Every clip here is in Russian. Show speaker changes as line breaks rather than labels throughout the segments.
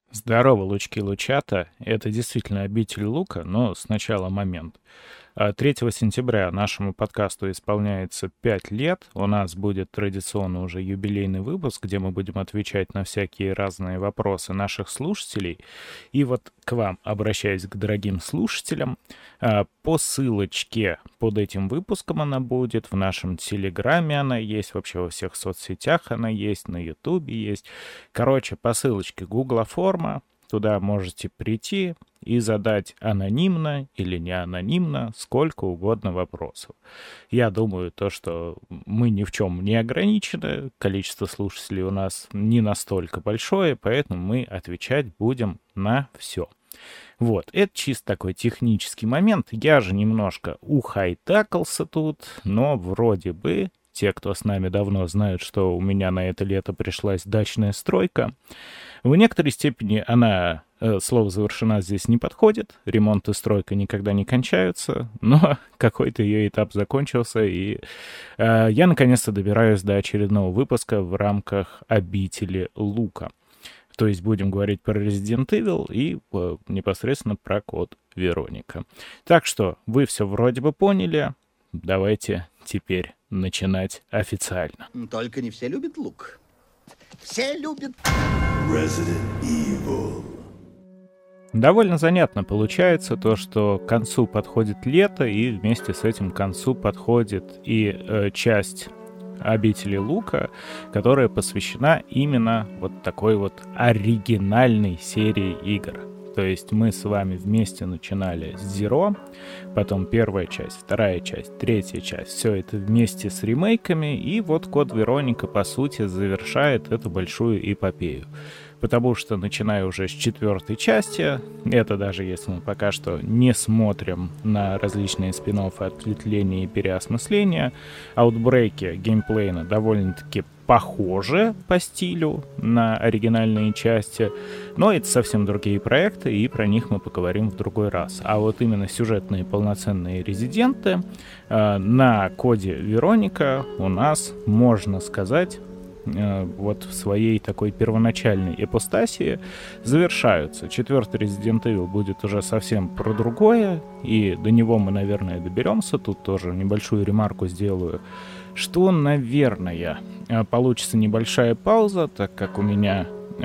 Здорово, лучки-лучата. Это действительно обитель лука, но сначала момент. 3 сентября нашему подкасту исполняется 5 лет. У нас будет традиционно уже юбилейный выпуск, где мы будем отвечать на всякие разные вопросы наших слушателей. И вот к вам, обращаясь к дорогим слушателям, по ссылочке под этим выпуском она будет, в нашем Телеграме она есть, вообще во всех соцсетях она есть, на Ютубе есть. Короче, по ссылочке Google форма, туда можете прийти и задать анонимно или не анонимно сколько угодно вопросов. Я думаю, то, что мы ни в чем не ограничены, количество слушателей у нас не настолько большое, поэтому мы отвечать будем на все. Вот, это чисто такой технический момент. Я же немножко ухайтакался тут, но вроде бы те, кто с нами давно, знают, что у меня на это лето пришлась дачная стройка. В некоторой степени она, слово «завершена» здесь не подходит. Ремонт и стройка никогда не кончаются, но какой-то ее этап закончился, и я наконец-то добираюсь до очередного выпуска в рамках «Обители Лука». То есть будем говорить про Resident Evil и непосредственно про код Вероника. Так что вы все вроде бы поняли. Давайте теперь начинать официально.
Только не все любят лук. Все любят
Resident Evil.
Довольно занятно получается то, что к концу подходит лето, и вместе с этим к концу подходит и часть обители Лука, которая посвящена именно вот такой вот оригинальной серии игр. То есть мы с вами вместе начинали с Zero, потом первая часть, вторая часть, третья часть. Все это вместе с ремейками, и вот код Вероника, по сути, завершает эту большую эпопею. Потому что, начиная уже с 4 части, это даже если мы пока что не смотрим на различные спин-оффы, ответвления и переосмысления, аутбрейки геймплейно довольно-таки похожи по стилю на оригинальные части, но это совсем другие проекты, и про них мы поговорим в другой раз. А вот именно сюжетные полноценные резиденты на коде Вероника у нас, можно сказать, вот в своей такой первоначальной ипостасии завершаются. 4-й Resident Evil будет уже совсем про другое, и до него мы, наверное, доберемся. Тут тоже небольшую ремарку сделаю, что, наверное, получится небольшая пауза, так как у меня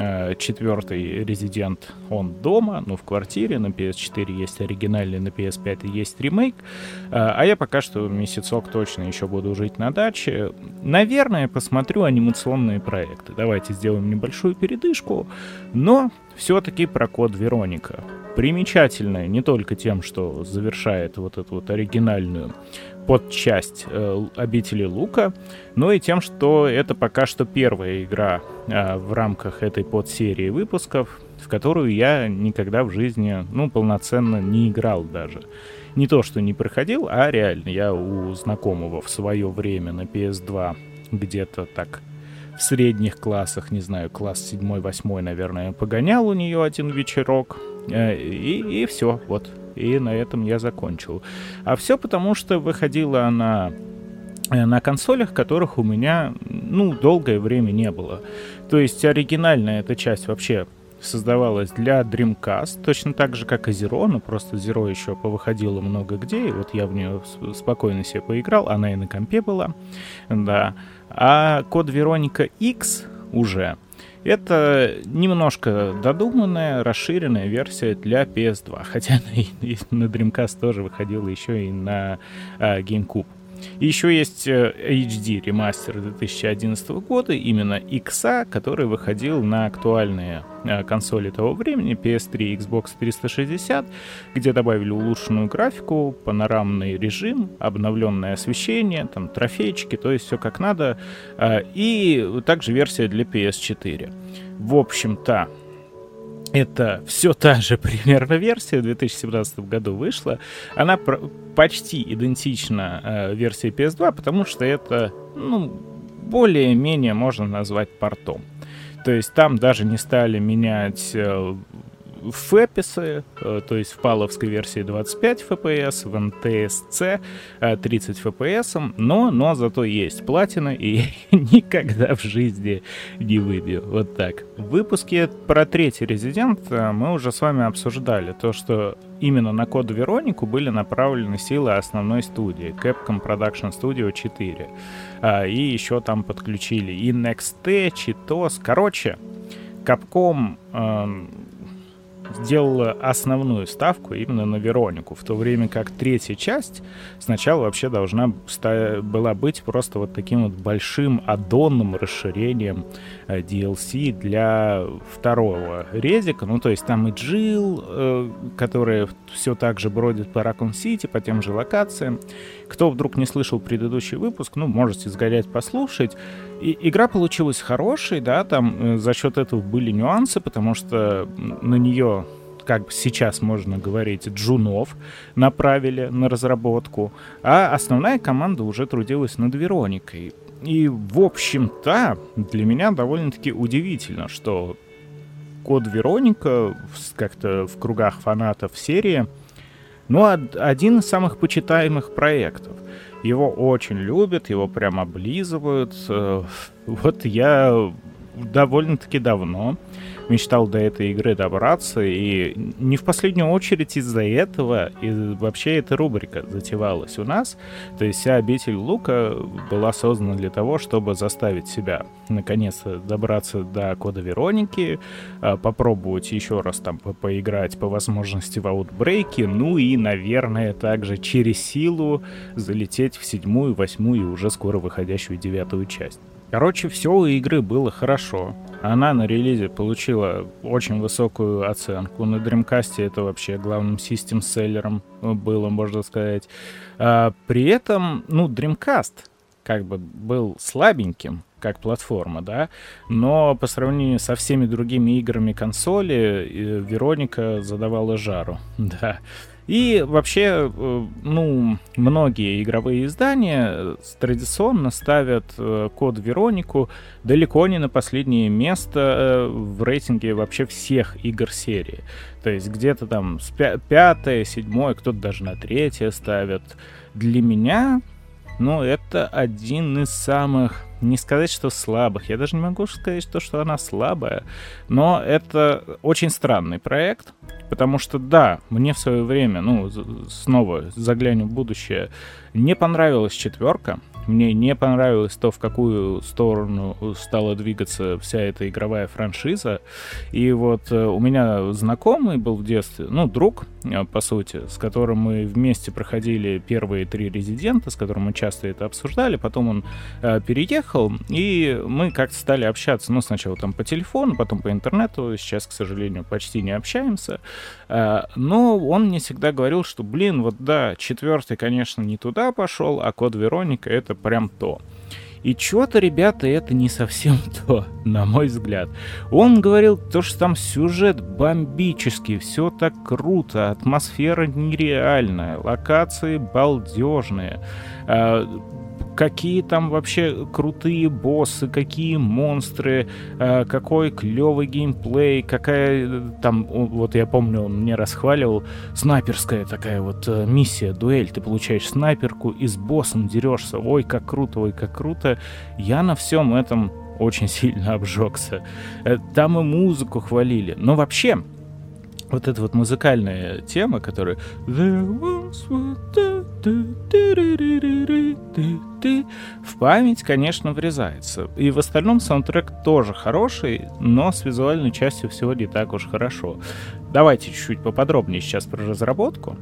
4-й Resident, он дома, в квартире, на PS4 есть оригинальный, на PS5 есть ремейк, а я пока что месяцок точно еще буду жить на даче. Наверное, посмотрю анимационные проекты. Давайте сделаем небольшую передышку, но все-таки про код Вероника. Примечательное не только тем, что завершает вот эту вот оригинальную подчасть обители Лука, но и тем, что это пока что первая игра в рамках этой подсерии выпусков, в которую я никогда в жизни, полноценно не играл даже. Не то, что не проходил, а реально я у знакомого в свое время на PS2 где-то так в средних классах, не знаю, класс 7-8, наверное, погонял у нее один вечерок, и все, вот. И на этом я закончил. А все потому, что выходила она на консолях, которых у меня, долгое время не было. То есть оригинальная эта часть вообще создавалась для Dreamcast, точно так же, как и Zero, но просто Zero еще повыходила много где, и вот я в нее спокойно себе поиграл, она и на компе была, да. А код Вероника X уже это немножко додуманная, расширенная версия для PS2, хотя на Dreamcast тоже выходила еще и на GameCube. И еще есть HD ремастер 2011 года, именно X, который выходил на актуальные консоли того времени, PS3 и Xbox 360, где добавили улучшенную графику, панорамный режим, обновленное освещение, там трофейчики, то есть все как надо, и также версия для PS4. В общем-то, это все та же примерно версия, в 2017 году вышла. Она почти идентична версии PS2, потому что это, более-менее можно назвать портом. То есть там даже не стали менять фэписы, то есть в паловской версии 25 FPS, в NTSC 30 FPS, но зато есть платина, и никогда в жизни не выбью. Вот так. В выпуске про третий Резидент мы уже с вами обсуждали то, что именно на Код Веронику были направлены силы основной студии, Capcom Production Studio 4. И еще там подключили и NextT, Cheetos. Короче, Capcom сделала основную ставку именно на Веронику, в то время как третья часть сначала вообще должна была быть просто вот таким вот большим аддонным расширением DLC для второго резика. Ну, то есть там и Джилл, которая все так же бродит по Ракун-Сити, по тем же локациям. Кто вдруг не слышал предыдущий выпуск, ну, можете сгорять послушать. И игра получилась хорошей, да, там за счет этого были нюансы, потому что на нее, как сейчас можно говорить, джунов направили на разработку, а основная команда уже трудилась над Вероникой. И, в общем-то, для меня довольно-таки удивительно, что Код Вероника как-то в кругах фанатов серии, ну, один из самых почитаемых проектов. Его очень любят, его прям облизывают. Вот я довольно-таки давно мечтал до этой игры добраться, и не в последнюю очередь из-за этого и вообще эта рубрика затевалась у нас. То есть вся «Обитель Лука» была создана для того, чтобы заставить себя наконец-то добраться до Кода Вероники, попробовать еще раз там поиграть по возможности в Outbreak, ну и, наверное, также через силу залететь в 7-ю, 8-ю и уже скоро выходящую 9-ю часть. Короче, все у игры было хорошо. Она на релизе получила очень высокую оценку. На Dreamcast это вообще главным систем-селлером было, можно сказать. При этом, ну, Dreamcast как бы был слабеньким, как платформа, да, но по сравнению со всеми другими играми консоли Вероника задавала жару, да. И вообще, ну, многие игровые издания традиционно ставят Код Веронику далеко не на последнее место в рейтинге вообще всех игр серии. То есть где-то там с 5-е, 7-е, кто-то даже на 3-е ставят. Для меня, ну, это один из самых, не сказать, что слабых, я даже не могу сказать, что она слабая, но это очень странный проект, потому что, да, мне в свое время, ну, снова заглянем в будущее, не понравилась 4, мне не понравилось то, в какую сторону стала двигаться вся эта игровая франшиза. И вот у меня знакомый был в детстве, ну, друг, по сути, с которым мы вместе проходили первые 3 Резидента, с которым мы часто это обсуждали. Потом он переехал, и мы как-то стали общаться, ну, сначала там по телефону, потом по интернету. Сейчас, к сожалению, почти не общаемся. Но он мне всегда говорил, что, блин, вот да, 4, конечно, не туда пошел, а Код Вероника — это прям то. И чё-то, ребята, это не совсем то, на мой взгляд. Он говорил, то, что там сюжет бомбический, все так круто, атмосфера нереальная, локации балдежные, какие там вообще крутые боссы, какие монстры, какой клевый геймплей, какая там, вот я помню, он мне расхваливал, снайперская такая вот миссия, дуэль, ты получаешь снайперку и с боссом дерешься, ой, как круто, ой, как круто. Я на всем этом очень сильно обжегся. Там и музыку хвалили, но вообще вот эта вот музыкальная тема, которая в память, конечно, врезается. И в остальном саундтрек тоже хороший, но с визуальной частью всего не так уж хорошо. Давайте чуть-чуть поподробнее сейчас про разработку.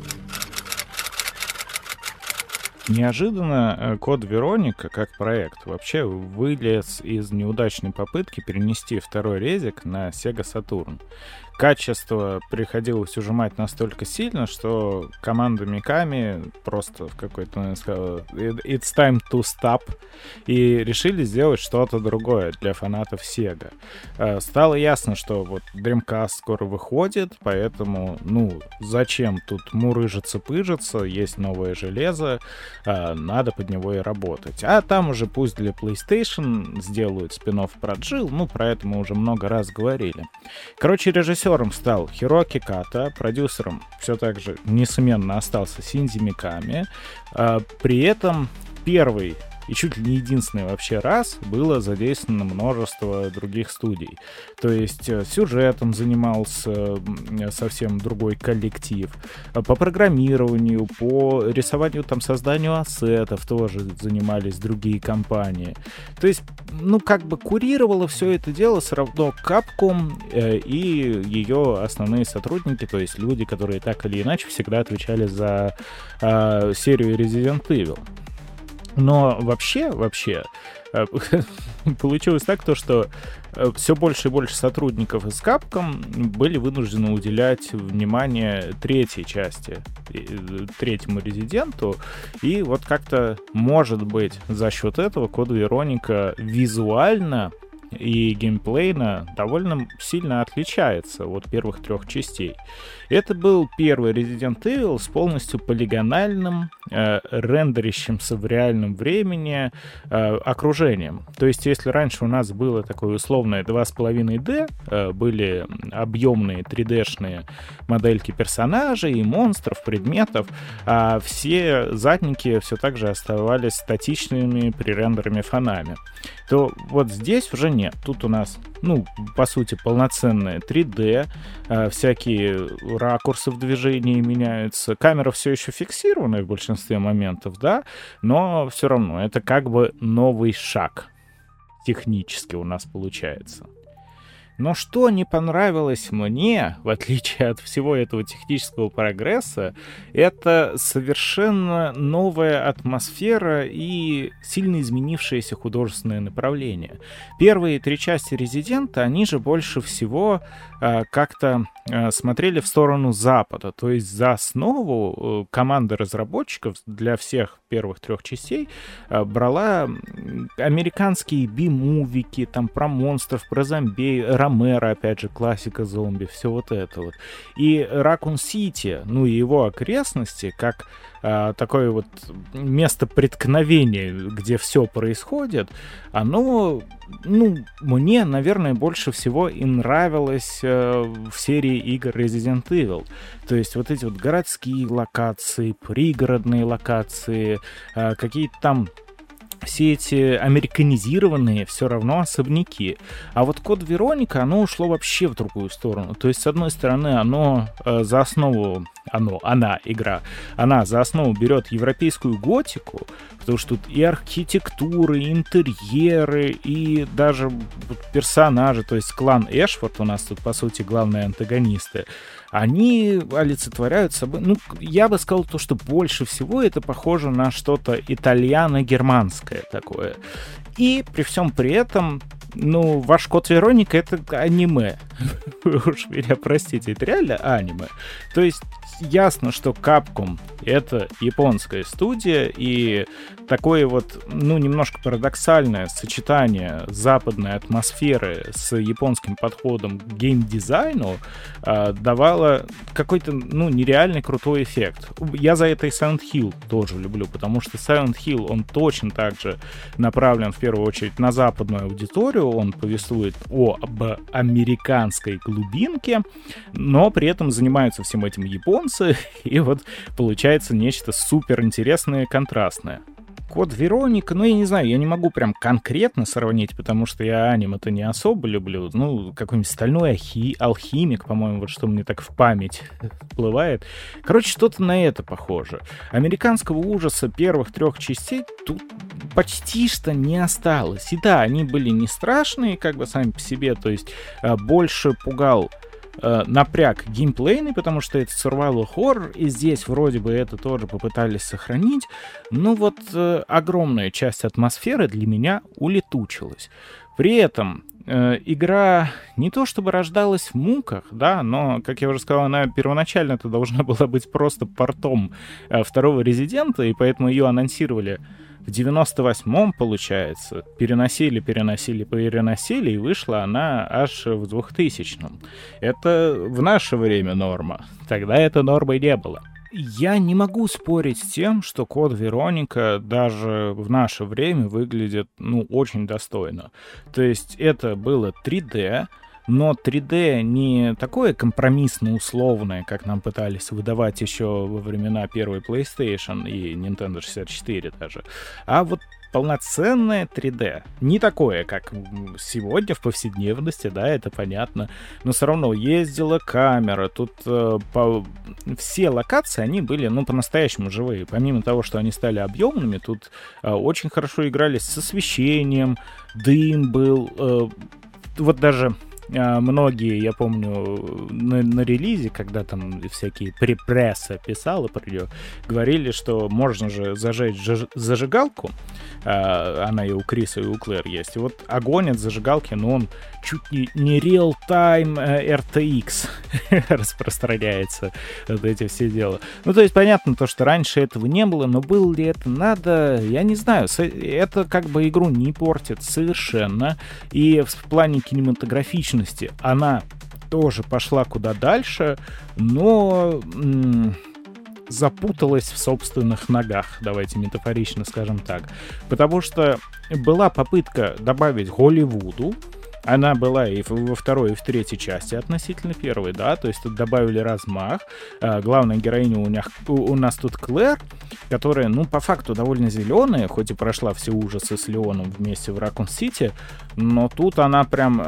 Неожиданно Код Вероника как проект вообще вылез из неудачной попытки перенести второй резик на Sega Saturn. Качество приходилось ужимать настолько сильно, что команда Mikami просто в какой-то момент сказала «It's time to stop», и решили сделать что-то другое для фанатов Sega. Стало ясно, что вот Dreamcast скоро выходит, поэтому, ну, зачем тут мурыжиться-пыжиться, есть новое железо, надо под него и работать. А там уже пусть для PlayStation сделают спин-офф про Jill, ну, про это мы уже много раз говорили. Короче, режиссер Режиссером стал Хироки Ката, продюсером все так же несомненно остался Синдзи Миками. При этом первый и чуть ли не единственный вообще раз было задействовано множество других студий. То есть сюжетом занимался совсем другой коллектив. По программированию, по рисованию, там, созданию ассетов тоже занимались другие компании. То есть, как бы курировало все это дело все равно Capcom и ее основные сотрудники, то есть люди, которые так или иначе всегда отвечали за серию Resident Evil. Но вообще, получилось так, что все больше и больше сотрудников из Capcom были вынуждены уделять внимание третьей части, третьему Резиденту, и вот как-то, может быть, за счет этого Код Вероника визуально и геймплейно довольно сильно отличается от первых трех частей. Это был первый Resident Evil с полностью полигональным, рендерящимся в реальном времени окружением. То есть, если раньше у нас было такое условное 2,5D, были объемные 3D-шные модельки персонажей и монстров, предметов, а все задники все так же оставались статичными пререндерами фонами, то вот здесь уже нет. Тут у нас, по сути, полноценное 3D, всякие ракурсы в движении меняются. Камера все еще фиксированная в большинстве моментов, да, но все равно это как бы новый шаг технически у нас получается. Но что не понравилось мне, в отличие от всего этого технического прогресса, это совершенно новая атмосфера и сильно изменившееся художественное направление. Первые три части Резидента, они же больше всего как-то смотрели в сторону Запада, то есть за основу команда разработчиков для всех первых трех частей брала американские би-мувики, там про монстров, про зомби, Ромеро, опять же, классика зомби, все вот это вот. И Ракун Сити, и его окрестности, как такое вот место преткновения, где все происходит, оно, мне, наверное, больше всего и нравилось в серии игр Resident Evil. То есть вот эти вот городские локации, пригородные локации, какие-то там все эти американизированные все равно особняки. А вот Код Вероника, оно ушло вообще в другую сторону. То есть, с одной стороны, она за основу берет европейскую готику, потому что тут и архитектуры, и интерьеры, и даже персонажи, то есть клан Эшфорд у нас тут, по сути, главные антагонисты, они олицетворяют собой, я бы сказал, что больше всего это похоже на что-то итальяно-германское такое. И при всем при этом, ваш Код Вероника — это аниме. Вы уж меня простите, это реально аниме. То есть ясно, что Capcom — это японская студия, и такое вот, немножко парадоксальное сочетание западной атмосферы с японским подходом к геймдизайну давало какой-то, нереальный крутой эффект. Я за это и Silent Hill тоже люблю, потому что Silent Hill, он точно так же направлен в первую очередь на западную аудиторию, он повествует об американской глубинке, но при этом занимаются всем этим японцы, и вот получается нечто суперинтересное и контрастное. Код Вероника, я не знаю, я не могу прям конкретно сравнить, потому что я аниме-то не особо люблю. Какой-нибудь Стальной алхимик, по-моему, вот что мне так в память всплывает. Короче, что-то на это похоже. Американского ужаса первых трех частей тут почти что не осталось. И да, они были не страшные, как бы сами по себе, то есть больше пугал напряг геймплейный, потому что это survival horror, и здесь вроде бы это тоже попытались сохранить, но вот огромная часть атмосферы для меня улетучилась. При этом игра не то чтобы рождалась в муках, да, но, как я уже сказал, она первоначально-то должна была быть просто портом второго Резидента, и поэтому ее анонсировали в 98-м, получается, переносили, и вышла она аж в 2000-м. Это в наше время норма. Тогда это нормой не было. Я не могу спорить с тем, что Код Вероника даже в наше время выглядит, очень достойно. То есть это было 3D, но 3D не такое компромиссно-условное, как нам пытались выдавать еще во времена первой PlayStation и Nintendo 64 даже, а вот полноценное 3D. Не такое, как сегодня в повседневности, да, это понятно, но все равно ездила камера, тут все локации, они были, ну, по-настоящему живые. Помимо того, что они стали объемными, тут очень хорошо игрались с освещением, дым был, вот даже многие, я помню, на релизе, когда там всякие пресса писала про нее, говорили, что можно же зажечь зажигалку, она и у Криса, и у Клэр есть, и вот огонь от зажигалки, но он чуть не real-time RTX распространяется, вот эти все дела. Ну, то есть, понятно, то, что раньше этого не было, но было ли это надо, я не знаю, это как бы игру не портит совершенно, и в плане кинематографичности она тоже пошла куда дальше, но запуталась в собственных ногах, давайте метафорично скажем так. Потому что была попытка добавить Голливуду, она была и во второй, и в третьей части относительно первой, да, то есть тут добавили размах. Главная героиня у нас тут Клэр, которая, ну, по факту довольно зеленая, хоть и прошла все ужасы с Леоном вместе в Ракун-Сити, но тут она прям,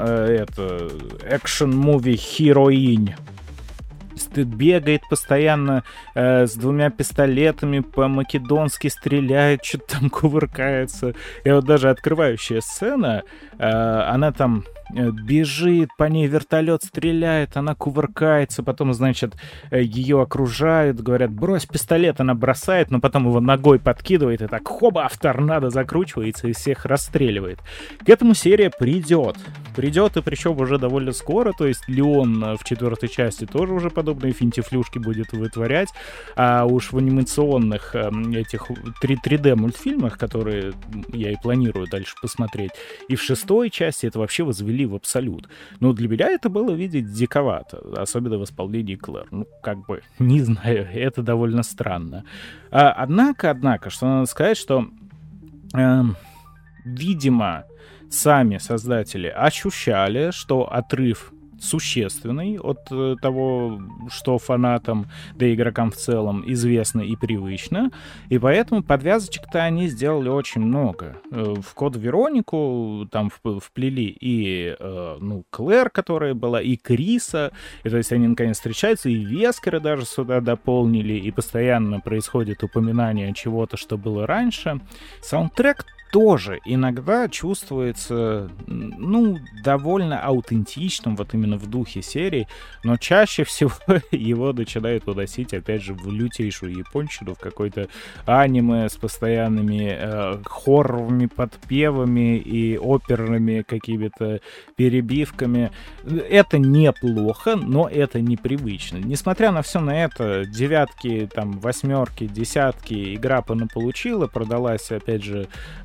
экшен-муви-хероинь. Бегает постоянно с двумя пистолетами, по-македонски стреляет, что-то там кувыркается. И вот даже открывающая сцена, она там бежит, по ней вертолет стреляет, она кувыркается, потом, значит, ее окружают, говорят, брось пистолет, она бросает, но потом его ногой подкидывает, и так, хоба, в торнадо закручивается и всех расстреливает. К этому серия придет, и причем уже довольно скоро, то есть Леон в четвертой части тоже уже подобные финтифлюшки будет вытворять, а уж в анимационных этих 3D мультфильмах, которые я и планирую дальше посмотреть, и в шестой части это вообще возвели в абсолют. Но для меня это было видеть диковато, особенно в исполнении Клэр. Ну, как бы, не знаю, это довольно странно. Однако, что надо сказать, что, видимо, сами создатели ощущали, что отрыв существенный от того, что фанатам, да и игрокам в целом известно и привычно, и поэтому подвязочек-то они сделали очень много. В Код Веронику там вплели и Клэр, которая была, и Криса, и то есть они наконец встречаются, и Вескера даже сюда дополнили, и постоянно происходит упоминание чего-то, что было раньше. Саундтрек тоже иногда чувствуется, довольно аутентичным, вот именно в духе серии, но чаще всего его начинает уносить, опять же, в лютейшую японщину, в какой-то аниме с постоянными хорровыми подпевами и оперными какими-то перебивками. Это неплохо, но это непривычно. Несмотря на все на это, 9, там, 8, 10 игра получила, продалась, опять же,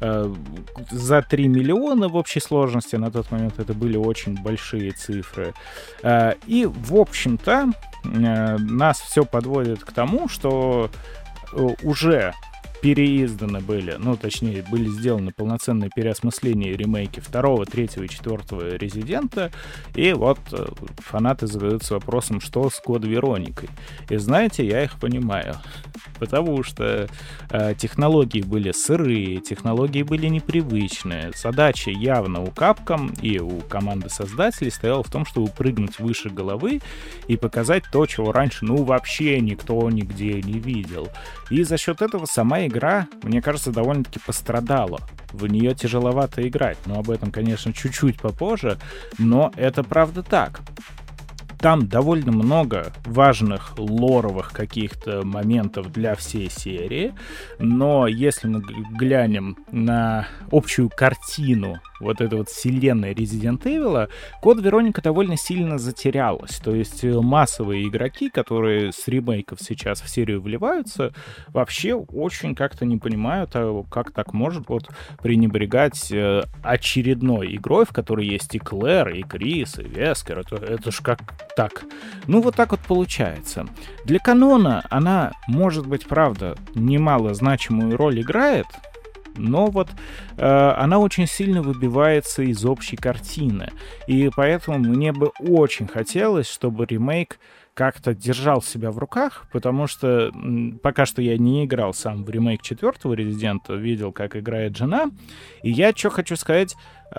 за 3 миллиона в общей сложности. На тот момент это были очень большие цифры. И, в общем-то, нас все подводит к тому, что уже переизданы были, точнее, были сделаны полноценные переосмысления и ремейки 2, 3 и 4 Резидента, и вот фанаты задаются вопросом, что с Код Вероникой. И знаете, я их понимаю, потому что технологии были сырые, технологии были непривычные. Задача явно у Capcom и у команды создателей стояла в том, чтобы прыгнуть выше головы и показать то, чего раньше, вообще никто нигде не видел. И за счет этого сама игра, мне кажется, довольно-таки пострадала. В нее тяжеловато играть, но об этом, конечно, чуть-чуть попозже, но это правда так. Там довольно много важных лоровых каких-то моментов для всей серии, но если мы глянем на общую картину вот этой вот вселенной Resident Evil, Код Вероника довольно сильно затерялась. То есть массовые игроки, которые с ремейков сейчас в серию вливаются, вообще очень как-то не понимают, как так может вот пренебрегать очередной игрой, в которой есть и Клэр, и Крис, и Вескер. Это ж как так? Вот так вот получается. Для канона она, может быть, правда, немало значимую роль играет, но вот она очень сильно выбивается из общей картины. И поэтому мне бы очень хотелось, чтобы ремейк как-то держал себя в руках, потому что пока что я не играл сам в ремейк 4-го Резидента, видел, как играет жена, и я что хочу сказать,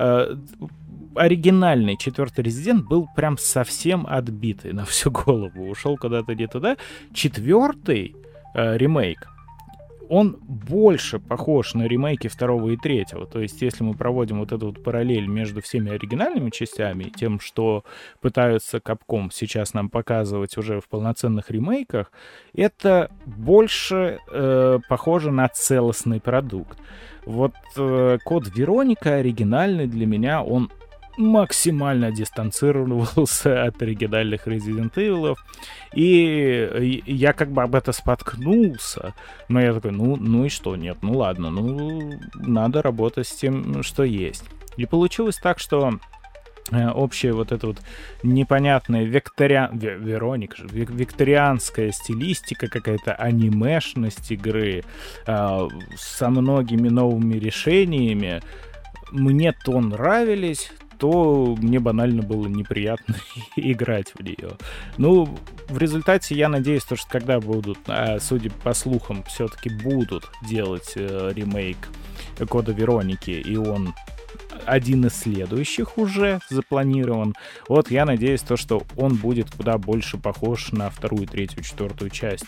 оригинальный 4-й Резидент был прям совсем отбитый на всю голову, ушел куда-то не туда. 4-й ремейк, он больше похож на ремейки 2-го и 3-го. То есть, если мы проводим вот эту вот параллель между всеми оригинальными частями и тем, что пытаются Capcom сейчас нам показывать уже в полноценных ремейках, это больше похоже на целостный продукт. Вот Код Вероника оригинальный для меня, он максимально дистанцировался от оригинальных Resident Evil. И я как бы об это споткнулся. Но я такой, ну и что? Нет, ну ладно, надо работать с тем, что есть. И получилось так, что общая вот эта вот непонятная викторианская стилистика, какая-то анимешность игры со многими новыми решениями, мне то нравились, то мне банально было неприятно играть в нее. Ну, в результате я надеюсь, что когда будут, судя по слухам, все-таки будут делать ремейк Кода Вероники, и он один из следующих уже запланирован. Вот я надеюсь, что он будет куда больше похож на 2-ю, 3-ю, 4-ю часть,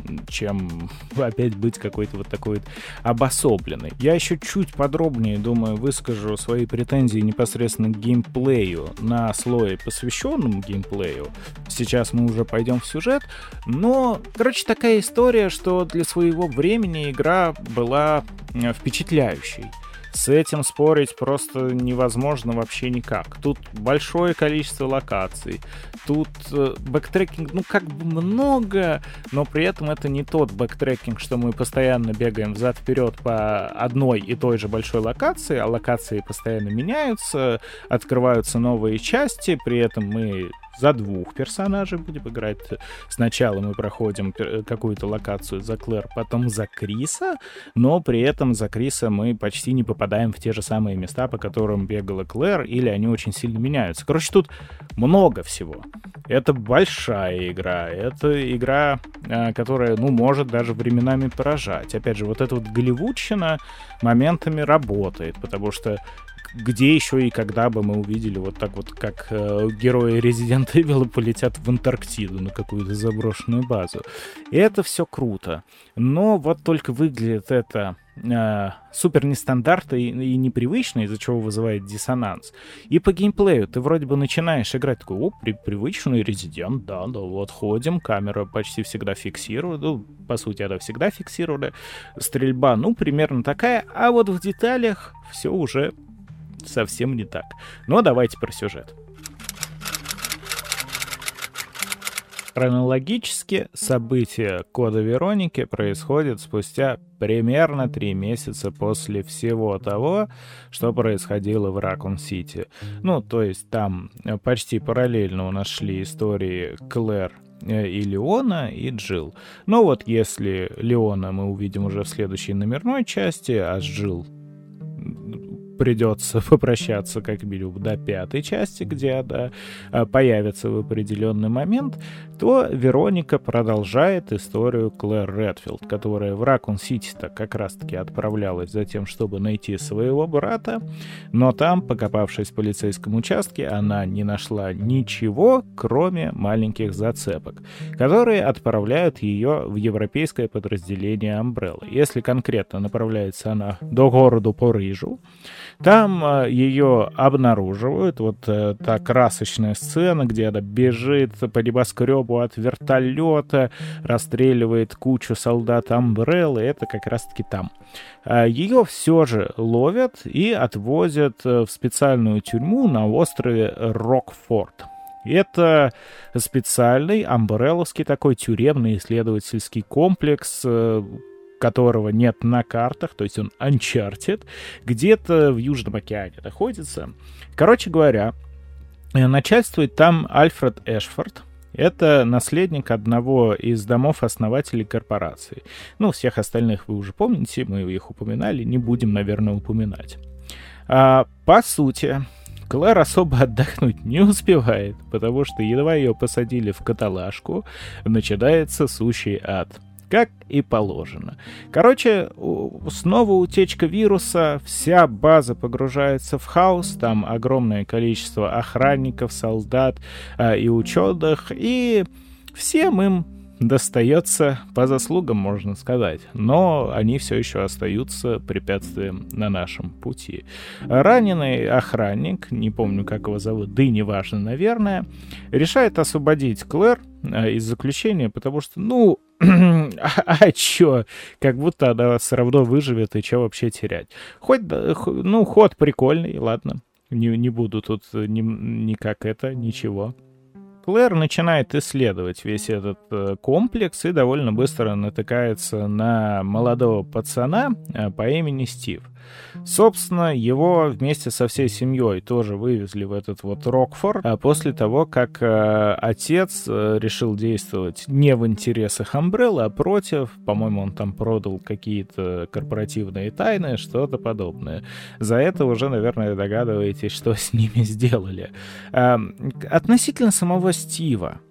чем опять быть какой-то вот такой вот обособленный. Я еще чуть подробнее, думаю, выскажу свои претензии непосредственно к геймплею на слое, посвященном геймплею. Сейчас мы уже пойдем в сюжет, но, короче, такая история, что для своего времени игра была впечатляющей. С этим спорить просто невозможно вообще никак. Тут большое количество локаций, тут бэктрекинг, как бы много, но при этом это не тот бэктрекинг, что мы постоянно бегаем взад-вперед по одной и той же большой локации, а локации постоянно меняются, открываются новые части, при этом мы за 2 персонажей будем играть. Сначала мы проходим какую-то локацию за Клэр, потом за Криса, но при этом за Криса мы почти не попадаем в те же самые места, по которым бегала Клэр, или они очень сильно меняются. Короче, тут много всего. Это большая игра, это игра, которая, может даже временами поражать. Опять же, вот эта вот голливудщина моментами работает, потому что где еще и когда бы мы увидели вот так вот, как герои Resident Evil полетят в Антарктиду на какую-то заброшенную базу. И это все круто. Но вот только выглядит это супер нестандартно и непривычно, из-за чего вызывает диссонанс. И по геймплею ты вроде бы начинаешь играть такой, привычный Resident, да, вот ходим, камера почти всегда фиксирует, по сути, она всегда фиксирована, стрельба, примерно такая, а вот в деталях все уже совсем не так. Но давайте про сюжет. Хронологически события Кода Вероники происходят спустя примерно 3 месяца после всего того, что происходило в Ракун-Сити. То есть там почти параллельно у нас шли истории Клэр и Леона, и Джилл. Но вот если Леона мы увидим уже в следующей номерной части, а с Джилл придется попрощаться как минимум до 5-й части, где она появится в определенный момент, то Вероника продолжает историю Клэр Редфилд, которая в Ракун-Сити-то как раз-таки отправлялась за тем, чтобы найти своего брата, но там, покопавшись в полицейском участке, она не нашла ничего, кроме маленьких зацепок, которые отправляют ее в европейское подразделение Umbrella. Если конкретно направляется она до города Парижу, там ее обнаруживают, вот та красочная сцена, где она бежит по небоскребу от вертолета, расстреливает кучу солдат Umbrella, это как раз-таки там. Ее все же ловят и отвозят в специальную тюрьму на острове Рокфорд. Это специальный амбрелловский такой тюремный исследовательский комплекс, которого нет на картах, то есть он Uncharted, где-то в Южном океане находится. Короче говоря, начальствует там Альфред Эшфорд, Это наследник одного из домов-основателей корпорации. Ну, всех остальных вы уже помните, мы их упоминали, не будем, наверное, упоминать. По сути, Клэр особо отдохнуть не успевает, потому что едва ее посадили в каталажку, начинается сущий ад. Как и положено. Короче, снова утечка вируса, вся база погружается в хаос, там огромное количество охранников, солдат и ученых, и всем им достается по заслугам, можно сказать, но они все еще остаются препятствием на нашем пути. Раненый охранник, не помню, как его зовут, да и неважно, наверное, решает освободить Клэр из заключения, потому что, чё? Как будто она все равно выживет, и чё вообще терять? Ход прикольный, ладно, не буду тут ничего. Клэр начинает исследовать весь этот комплекс и довольно быстро натыкается на молодого пацана по имени Стив. Собственно, его вместе со всей семьей тоже вывезли в этот вот Рокфорд, после того, как отец решил действовать не в интересах Umbrella, а против. По-моему, он там продал какие-то корпоративные тайны, что-то подобное. За это уже, наверное, догадываетесь, что с ними сделали. Относительно самого Стива.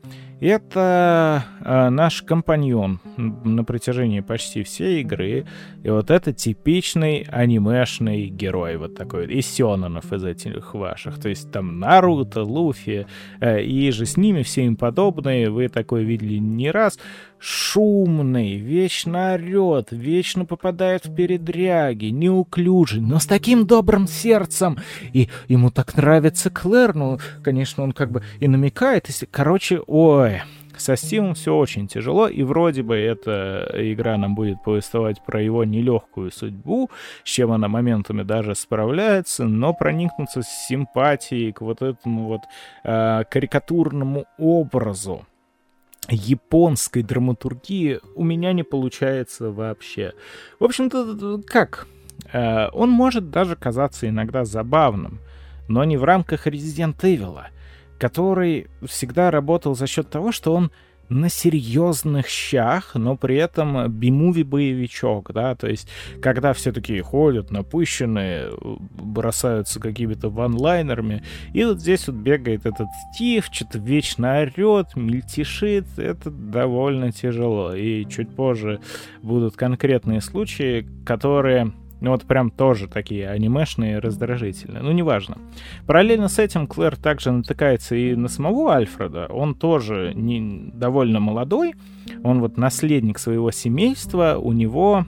Это наш компаньон на протяжении почти всей игры. И вот это типичный анимешный герой, вот такой, из сёнэнов из этих ваших. То есть там Наруто, Луфи и же с ними все им подобные. Вы такое видели не раз. Шумный, вечно орёт, вечно попадает в передряги, неуклюжий, но с таким добрым сердцем. И ему так нравится Клэр, конечно, он как бы и намекает. Короче, со Стивом все очень тяжело, и вроде бы эта игра нам будет повествовать про его нелегкую судьбу, с чем она моментами даже справляется, но проникнуться симпатией к вот этому вот карикатурному образу японской драматургии у меня не получается вообще. В общем-то, как? Он может даже казаться иногда забавным, но не в рамках Resident Evil, который всегда работал за счет того, что он на серьезных щах, но при этом би-муви-боевичок, да, то есть когда все такие ходят напыщенные, бросаются какими-то ванлайнерами, и вот здесь вот бегает этот Стив, что-то вечно орет, мельтешит, это довольно тяжело, и чуть позже будут конкретные случаи, которые... вот прям тоже такие анимешные, раздражительные. Неважно. Параллельно с этим Клэр также натыкается и на самого Альфреда. Он тоже довольно молодой. Он вот наследник своего семейства. У него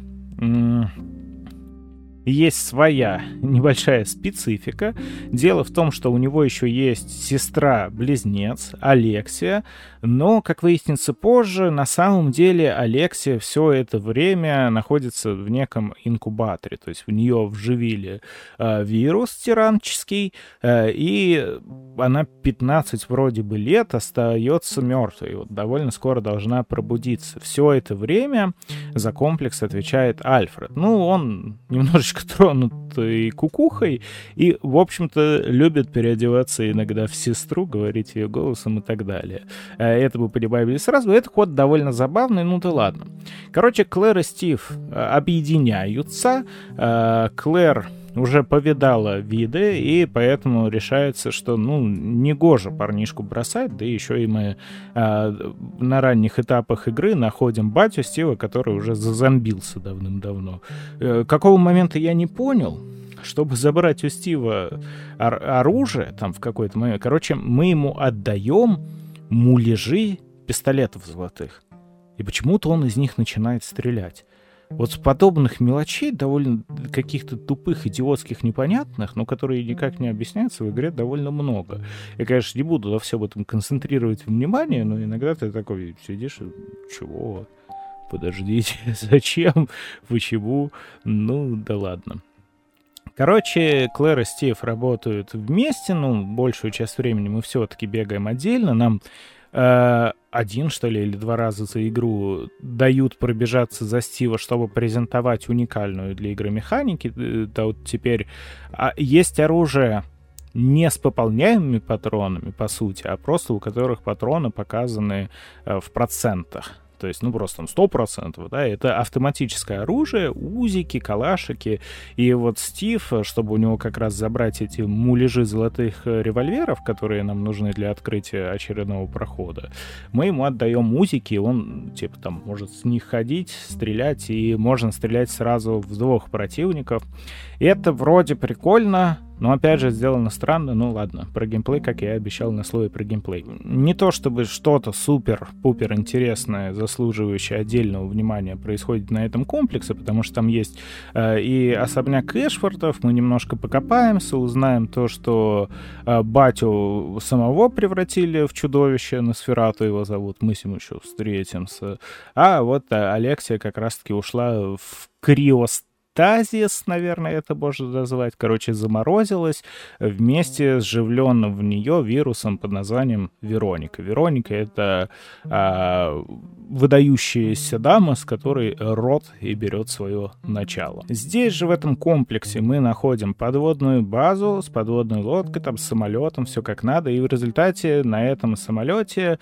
есть своя небольшая специфика. Дело в том, что у него еще есть сестра-близнец Алексия, но, как выяснится позже, на самом деле Алексия все это время находится в неком инкубаторе, то есть в нее вживили вирус тиранческий, и она 15 вроде бы лет остается мертвой, вот довольно скоро должна пробудиться. Все это время за комплекс отвечает Альфред. Он немножечко тронутый кукухой и, в общем-то, любит переодеваться иногда в сестру, говорить ее голосом и так далее. Это мы понимаем сразу. Это ход довольно забавный, да ладно. Короче, Клэр и Стив объединяются. Клэр уже повидала виды, и поэтому решается, что, негоже парнишку бросать, да еще и мы на ранних этапах игры находим батю Стива, который уже зазомбился давным-давно. Какого момента я не понял, чтобы забрать у Стива оружие, там в какой-то момент, мы ему отдаем муляжи пистолетов золотых, и почему-то он из них начинает стрелять. Вот с подобных мелочей, довольно каких-то тупых, идиотских, непонятных, но которые никак не объясняются, в игре довольно много. Я, конечно, не буду на все об этом концентрировать внимание, но иногда ты такой сидишь и... Чего? Подождите, зачем? Почему? Да ладно. Клэр и Стив работают вместе, большую часть времени мы все-таки бегаем отдельно, нам один, что ли, или 2 раза за игру дают пробежаться за Стива, чтобы презентовать уникальную для игры механики. Да, вот теперь есть оружие не с пополняемыми патронами, по сути, а просто у которых патроны показаны в процентах. То есть, просто там 100%, да, это автоматическое оружие, узики, калашики. И вот Стив, чтобы у него как раз забрать эти муляжи золотых револьверов, которые нам нужны для открытия очередного прохода, мы ему отдаем узики, и он, там, может с них ходить, стрелять, и можно стрелять сразу в 2 противников. И это вроде прикольно, но, опять же, сделано странно. Ладно, про геймплей, как я и обещал на слое про геймплей. Не то чтобы что-то супер-пупер интересное, заслуживающее отдельного внимания, происходит на этом комплексе, потому что там есть и особняк Эшфордов, мы немножко покопаемся, узнаем то, что батю самого превратили в чудовище, Носферату его зовут, мы с ним еще встретимся. А вот Алексия как раз-таки ушла в криостазис, наверное, это можно назвать. Заморозилась вместе с вживленным в нее вирусом под названием Вероника. Вероника — это выдающаяся дама, с которой род и берет свое начало. Здесь же, в этом комплексе, мы находим подводную базу с подводной лодкой, там, с самолетом, все как надо. И в результате на этом самолете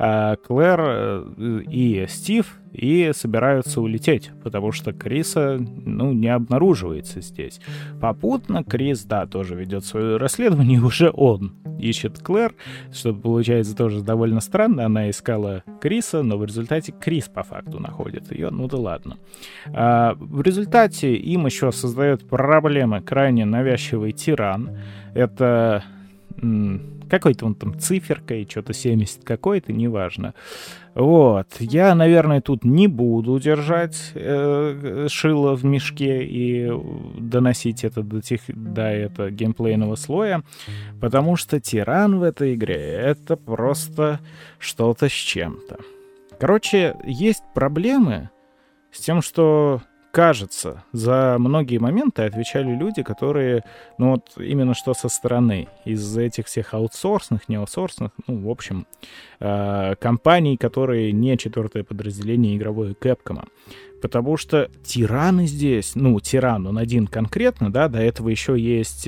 Клэр и Стив и собираются улететь, потому что Криса, не обнаруживается здесь. Попутно Крис, тоже ведет свое расследование, и уже он ищет Клэр, что получается тоже довольно странно. Она искала Криса, но в результате Крис по факту находит ее, да ладно. В результате им еще создает проблемы крайне навязчивый тиран. Это какой-то он там циферкой, что-то 70 какой-то, неважно. Вот. Я, наверное, тут не буду держать шило в мешке и доносить это до геймплейного слоя, потому что тиран в этой игре — это просто что-то с чем-то. Есть проблемы с тем, что, кажется, за многие моменты отвечали люди, которые, именно что со стороны, из-за этих всех аутсорсных, не аутсорсных, в общем, компаний, которые не 4-е подразделение игровое Capcom. Потому что тираны здесь, тиран, он один конкретно, до этого еще есть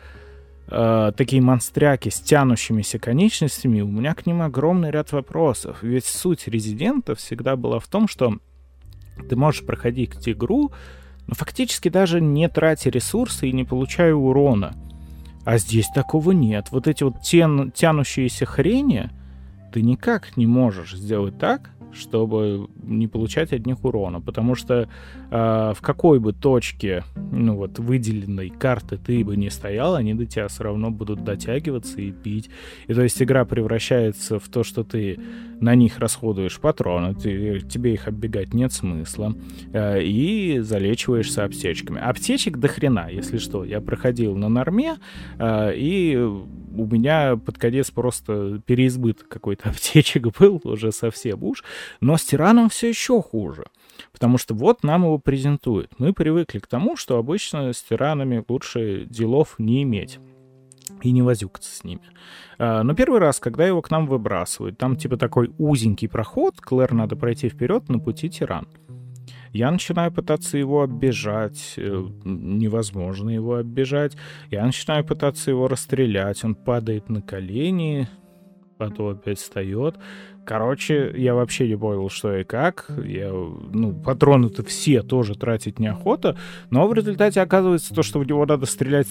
такие монстряки с тянущимися конечностями, у меня к ним огромный ряд вопросов. Ведь суть Резидента всегда была в том, что ты можешь проходить игру, но фактически даже не тратя ресурсы и не получая урона. А здесь такого нет. Вот эти вот тянущиеся хрени ты никак не можешь сделать так, чтобы не получать от них урона. Потому что в какой бы точке выделенной карты ты бы не стоял, они до тебя все равно будут дотягиваться и бить. И то есть игра превращается в то, что ты на них расходуешь патроны, тебе их оббегать нет смысла, и залечиваешься аптечками. Аптечек до хрена, если что. Я проходил на норме, и у меня под конец просто переизбыток какой-то аптечек был, уже совсем уж. Но с тираном все еще хуже. Потому что вот нам его презентуют. Мы привыкли к тому, что обычно с тиранами лучше делов не иметь и не возюкаться с ними. Но первый раз, когда его к нам выбрасывают, там типа такой узенький проход, Клэр надо пройти вперед, на пути тиран. Я начинаю пытаться его оббежать, невозможно его оббежать. Я начинаю пытаться его расстрелять, он падает на колени, потом опять встает. Короче, я вообще не понял, что и как. Патроны-то все тоже тратить неохота. Но в результате оказывается то, что в него надо стрелять,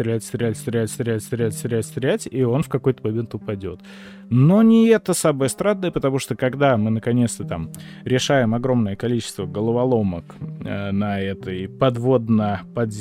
и он в какой-то момент упадет. Но не это самое странное, потому что когда мы наконец-то там решаем огромное количество головоломок на этой подводной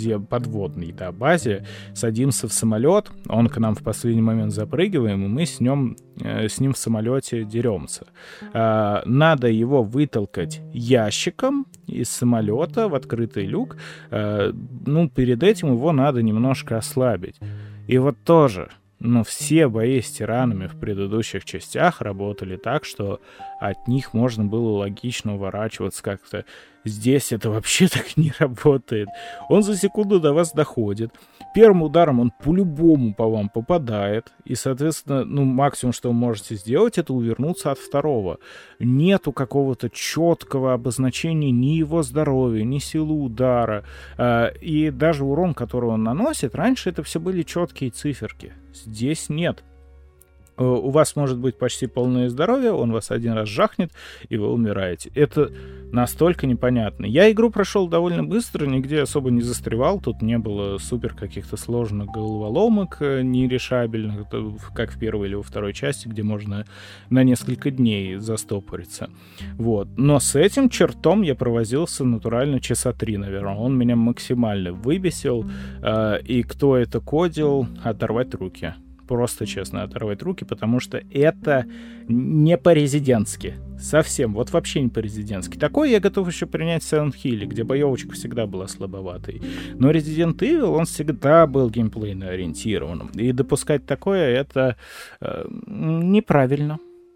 базе, садимся в самолет, он к нам в последний момент запрыгиваем, и мы с ним в самолете деремся. Надо его вытолкать ящиком из самолета в открытый люк. Перед этим его надо немножко ослабить. И вот тоже, все бои с тиранами в предыдущих частях работали так, что от них можно было логично уворачиваться как-то. Здесь это вообще так не работает. Он за секунду до вас доходит. Первым ударом он по-любому по вам попадает. И, соответственно, максимум, что вы можете сделать, это увернуться от второго. Нету какого-то четкого обозначения ни его здоровья, ни силы удара. И даже урон, который он наносит, раньше это все были четкие циферки. Здесь нет. У вас может быть почти полное здоровье, он вас один раз жахнет, и вы умираете. Это настолько непонятно. Я игру прошел довольно быстро, нигде особо не застревал, тут не было супер каких-то сложных головоломок нерешабельных, как в первой или во второй части, где можно на несколько дней застопориться. Вот. Но с этим чертом я провозился натурально часа 3, наверное. Он меня максимально выбесил, и кто это кодил, оторвать руки. Просто, честно, оторвать руки, потому что это не по-резидентски. Совсем, вот вообще не по-резидентски. Такое я готов еще принять в Silent Hill, где боевочка всегда была слабоватой. Но Resident Evil, он всегда был геймплейно ориентированным. И допускать такое, это неправильно.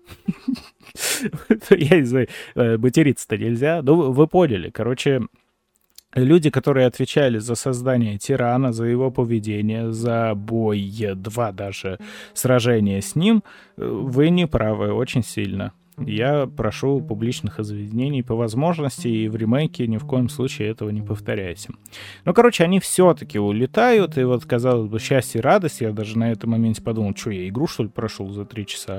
Я не знаю, материться-то нельзя. Ну, вы поняли. Короче, люди, которые отвечали за создание Тирана, за его поведение, за бой 2 даже, сражение с ним, вы не правы очень сильно. Я прошу публичных извинений по возможности, и в ремейке ни в коем случае этого не повторяйте. Ну, короче, они все-таки улетают, и вот, казалось бы, счастье и радость. Я даже на этом моменте подумал, что я игру, что ли, прошел за 3 часа?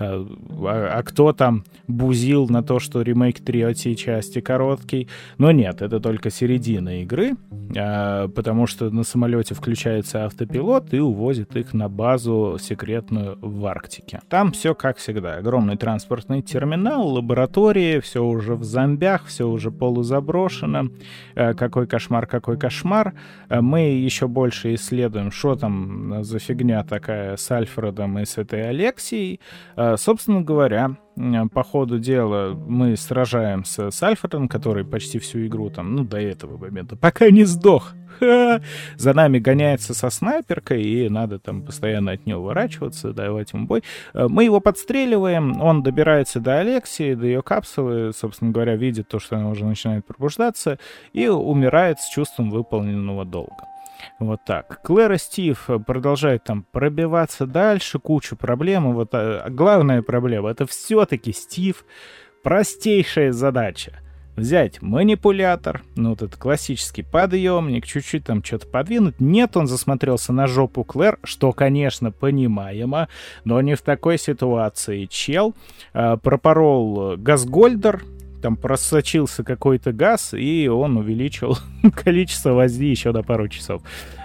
А кто там бузил на то, что ремейк 3 части короткий? Но нет, это только середина игры, потому что на самолете включается автопилот и увозит их на базу секретную в Арктике. Там все как всегда. Огромный транспортный терминал, лаборатории, все уже в зомбях, все уже полузаброшено. Какой кошмар, какой кошмар. Мы еще больше исследуем, что там за фигня такая с Альфредом и с этой Алексией. Собственно говоря, по ходу дела мы сражаемся с Альфредом, который почти всю игру там, ну, до этого момента, пока не сдох. За нами гоняется со снайперкой, и надо там постоянно от него уворачиваться, давать ему бой. Мы его подстреливаем, он добирается до Алексии, до ее капсулы, собственно говоря, видит то, что она уже начинает пробуждаться, и умирает с чувством выполненного долга. Вот так. Клэр и Стив продолжают там пробиваться дальше, кучу проблем. Вот главная проблема — это все-таки Стив. Простейшая задача. Взять манипулятор, ну вот этот классический подъемник, чуть-чуть там что-то подвинуть. Нет, он засмотрелся на жопу Клэр, что, конечно, понимаемо, но не в такой ситуации. Чел пропорол газгольдер, там просочился какой-то газ, и он увеличил количество возни еще на пару часов.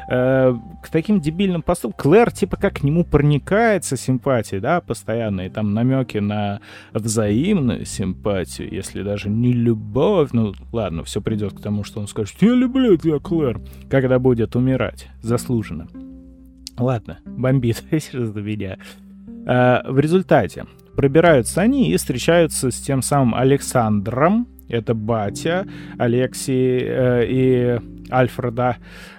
К таким дебильным поступкам Клэр типа как к нему проникается симпатией, да, постоянные там намеки на взаимную симпатию, если даже не любовь. Ну, ладно, все придет к тому, что он скажет: «Я люблю тебя, Клэр», когда будет умирать. Заслуженно. Ладно, бомбит за меня. В результате пробираются они и встречаются с тем самым Александром. Это батя Алексии и Альфреда.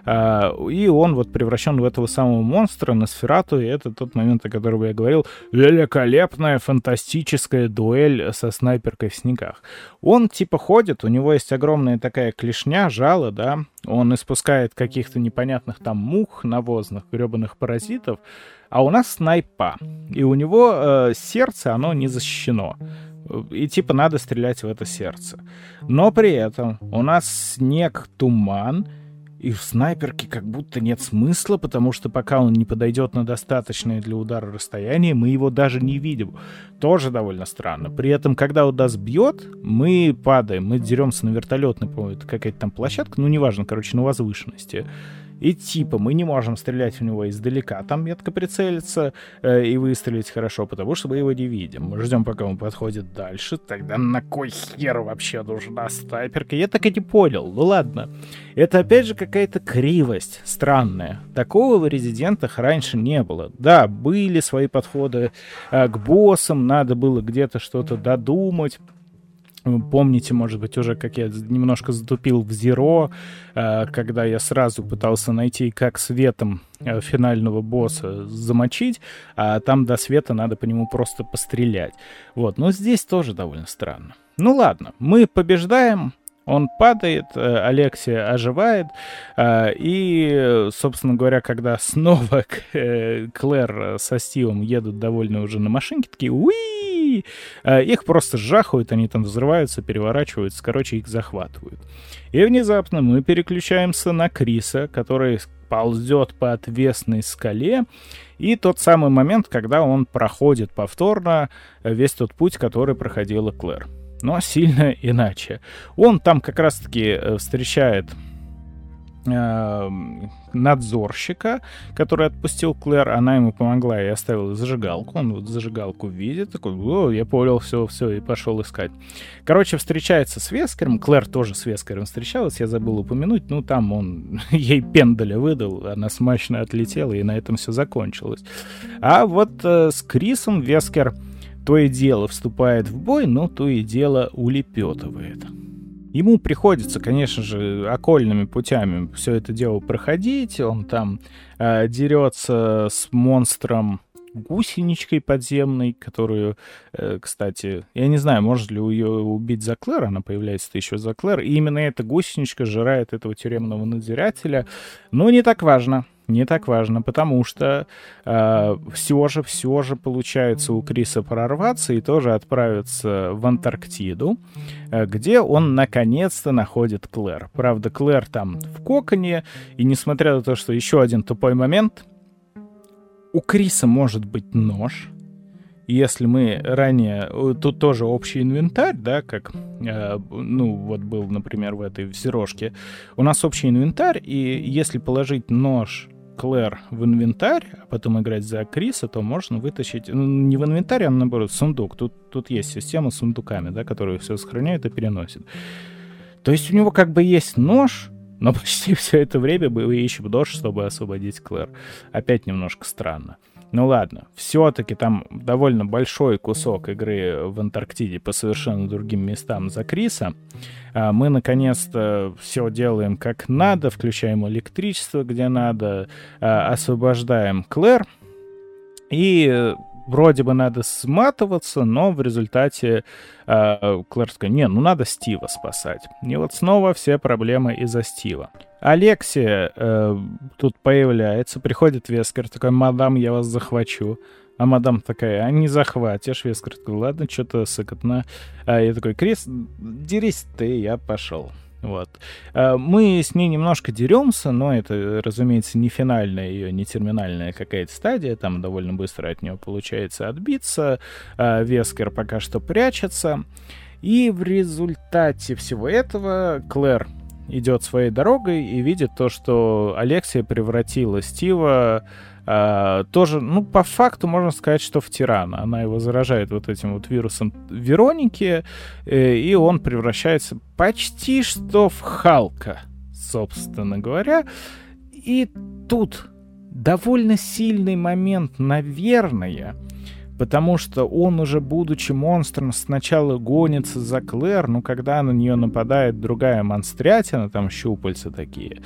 И он вот превращен в этого самого монстра, Носферату. И это тот момент, о котором я говорил. Великолепная, фантастическая дуэль со снайперкой в снегах. Он типа ходит, у него есть огромная такая клешня, жало, да. Он испускает каких-то непонятных там мух, навозных, гребаных паразитов. А у нас снайпа. И у него сердце, оно не защищено. И типа надо стрелять в это сердце. Но при этом у нас снег, туман, и в снайперке как будто нет смысла, потому что пока он не подойдет на достаточное для удара расстояние, мы его даже не видим. Тоже довольно странно. При этом, когда он нас бьет, мы падаем, мы деремся на вертолетной, по-моему, это какая-то там площадка, ну неважно, короче, на возвышенности. И типа мы не можем стрелять в него издалека, там метко прицелиться и выстрелить хорошо, потому что мы его не видим. Мы ждем, пока он подходит дальше. Тогда на кой хер вообще нужна снайперка? Я так и не понял. Ну ладно. Это опять же какая-то кривость странная. Такого в Резидентах раньше не было. Да, были свои подходы к боссам, надо было где-то что-то додумать. Помните, может быть, уже как я немножко затупил в Zero, когда я сразу пытался найти, как светом финального босса замочить, а там до света надо по нему просто пострелять. Вот, но здесь тоже довольно странно. Ну ладно, мы побеждаем. Он падает, Алексия оживает, и, собственно говоря, когда снова Клэр со Стивом едут довольно уже на машинке, такие уи, их просто жахают, они там взрываются, переворачиваются, короче, их захватывают. И внезапно мы переключаемся на Криса, который ползет по отвесной скале, и тот самый момент, когда он проходит повторно весь тот путь, который проходила Клэр. Но сильно иначе. Он там как раз-таки встречает надзорщика, который отпустил Клэр, она ему помогла и оставила зажигалку. Он вот зажигалку видит, такой: о, я понял, все, и пошел искать. Короче, встречается с Вескером. Клэр тоже с Вескером встречалась, я забыл упомянуть. Ну, там он ей пендаля выдал, она смачно отлетела, и на этом все закончилось. А вот с Крисом Вескер то и дело вступает в бой, но то и дело улепетывает. Ему приходится, конечно же, окольными путями все это дело проходить. Он там дерется с монстром гусеничкой подземной, которую, кстати, я не знаю, может ли ее убить за Клэр, она появляется-то еще за Клэр, и именно эта гусеничка сжирает этого тюремного надзирателя. Но не так важно. Не так важно, потому что все же получается у Криса прорваться и тоже отправиться в Антарктиду, где он наконец-то находит Клэр. Правда, Клэр там в коконе, и несмотря на то, что еще один тупой момент, у Криса может быть нож. Если мы ранее... Тут тоже общий инвентарь, да, как, ну, вот был, например, в этой зерошке. У нас общий инвентарь, и если положить нож Клэр в инвентарь, а потом играть за Криса, то можно вытащить... Не в инвентарь, а наоборот, в сундук. Тут есть система с сундуками, да, которые все сохраняют и переносят. То есть у него как бы есть нож, но почти все это время мы ищем нож, чтобы освободить Клэр. Опять немножко странно. Ну ладно, все-таки там довольно большой кусок игры в Антарктиде по совершенно другим местам за Криса. Мы наконец-то все делаем как надо, включаем электричество где надо, освобождаем Клэр. И вроде бы надо сматываться, но в результате Клэр сказала: не, ну надо Стива спасать. И вот снова все проблемы из-за Стива. Алексия тут появляется, приходит Вескер, такой: мадам, я вас захвачу. А мадам такая: а не захватишь. Вескер такой: ладно, что-то сыкотно. Я такой: Крис, дерись ты, я пошел. Вот. Мы с ней немножко деремся, но это, разумеется, не финальная ее, не терминальная какая-то стадия. Там довольно быстро от нее получается отбиться. Вескер пока что прячется. И в результате всего этого Клэр идет своей дорогой и видит то, что Алексия превратила Стива тоже, ну, по факту можно сказать, что в тирана. Она его заражает вот этим вот вирусом Вероники, и он превращается почти что в Халка, собственно говоря. И тут довольно сильный момент, наверное, потому что он уже, будучи монстром, сначала гонится за Клэр, но когда на нее нападает другая монстрятина, там щупальца такие,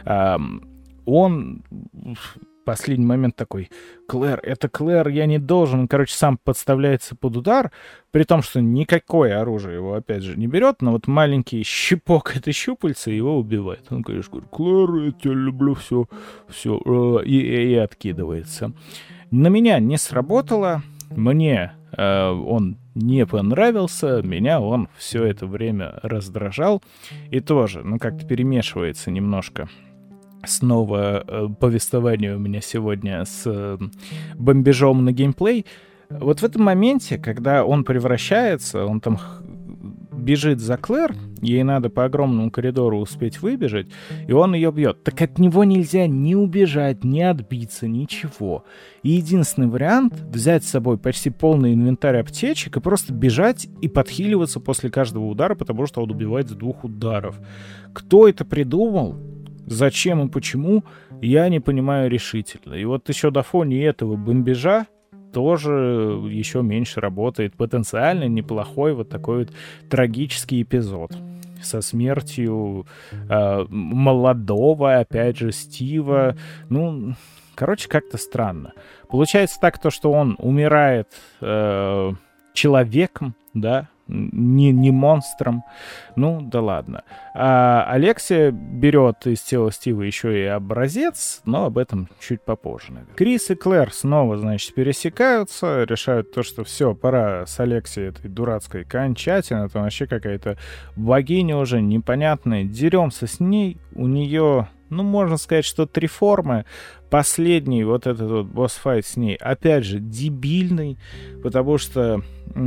он в последний момент такой: Клэр, это Клэр, я не должен. Короче, сам подставляется под удар, при том, что никакое оружие его, опять же, не берет, но вот маленький щипок этой щупальца его убивает. Он, конечно, говорит: Клэр, я тебя люблю, все, и откидывается. На меня не сработало. Мне он не понравился, меня он все это время раздражал. И тоже, ну, как-то перемешивается немножко снова повествование у меня сегодня с бомбежом на геймплей. Вот в этом моменте, когда он превращается, он там бежит за Клэр, ей надо по огромному коридору успеть выбежать, и он ее бьет. Так от него нельзя ни убежать, ни отбиться, ничего. И единственный вариант — взять с собой почти полный инвентарь аптечек и просто бежать и подхиливаться после каждого удара, потому что он убивает с 2 ударов. Кто это придумал? Зачем и почему, я не понимаю решительно. И вот еще на фоне этого бомбежа тоже еще меньше работает потенциально неплохой вот такой вот трагический эпизод со смертью молодого, опять же, Стива. Ну, короче, как-то странно. Получается так, то, что он умирает человеком, да, не монстром. Ну, да ладно. А Алексия берет из тела Стива еще и образец, но об этом чуть попозже, наверное. Крис и Клэр снова, значит, пересекаются, решают то, что все, пора с Алексией этой дурацкой кончать, она там вообще какая-то богиня уже непонятная. Деремся с ней, у нее... Ну, можно сказать, что 3 формы. Последний вот этот вот босс-файт с ней, опять же, дебильный, потому что...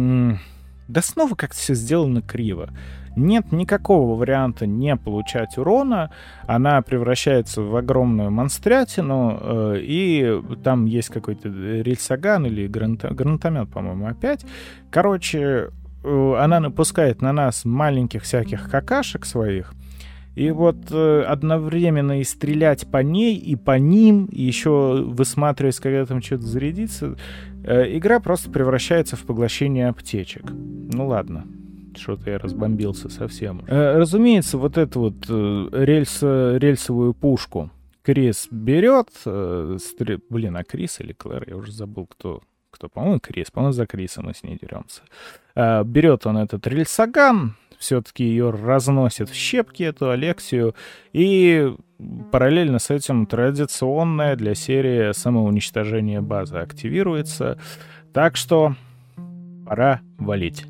да снова как-то все сделано криво. Нет никакого варианта не получать урона. Она превращается в огромную монстрятину, и там есть какой-то рельсоган или гранатомет, по-моему, опять. Короче, она напускает на нас маленьких всяких какашек своих. И вот одновременно и стрелять по ней, и по ним, и еще высматривать, когда там что-то зарядится, игра просто превращается в поглощение аптечек. Ну ладно, что-то я разбомбился совсем. Разумеется, вот эту вот рельсовую пушку Крис берет. Блин, а Крис или Клэр? Я уже забыл, кто. По-моему, Крис. По-моему, за Криса мы с ней деремся. Берет он этот рельсоган, все-таки ее разносит в щепки, эту Алексию, и параллельно с этим традиционная для серии самоуничтожение базы активируется. Так что пора валить.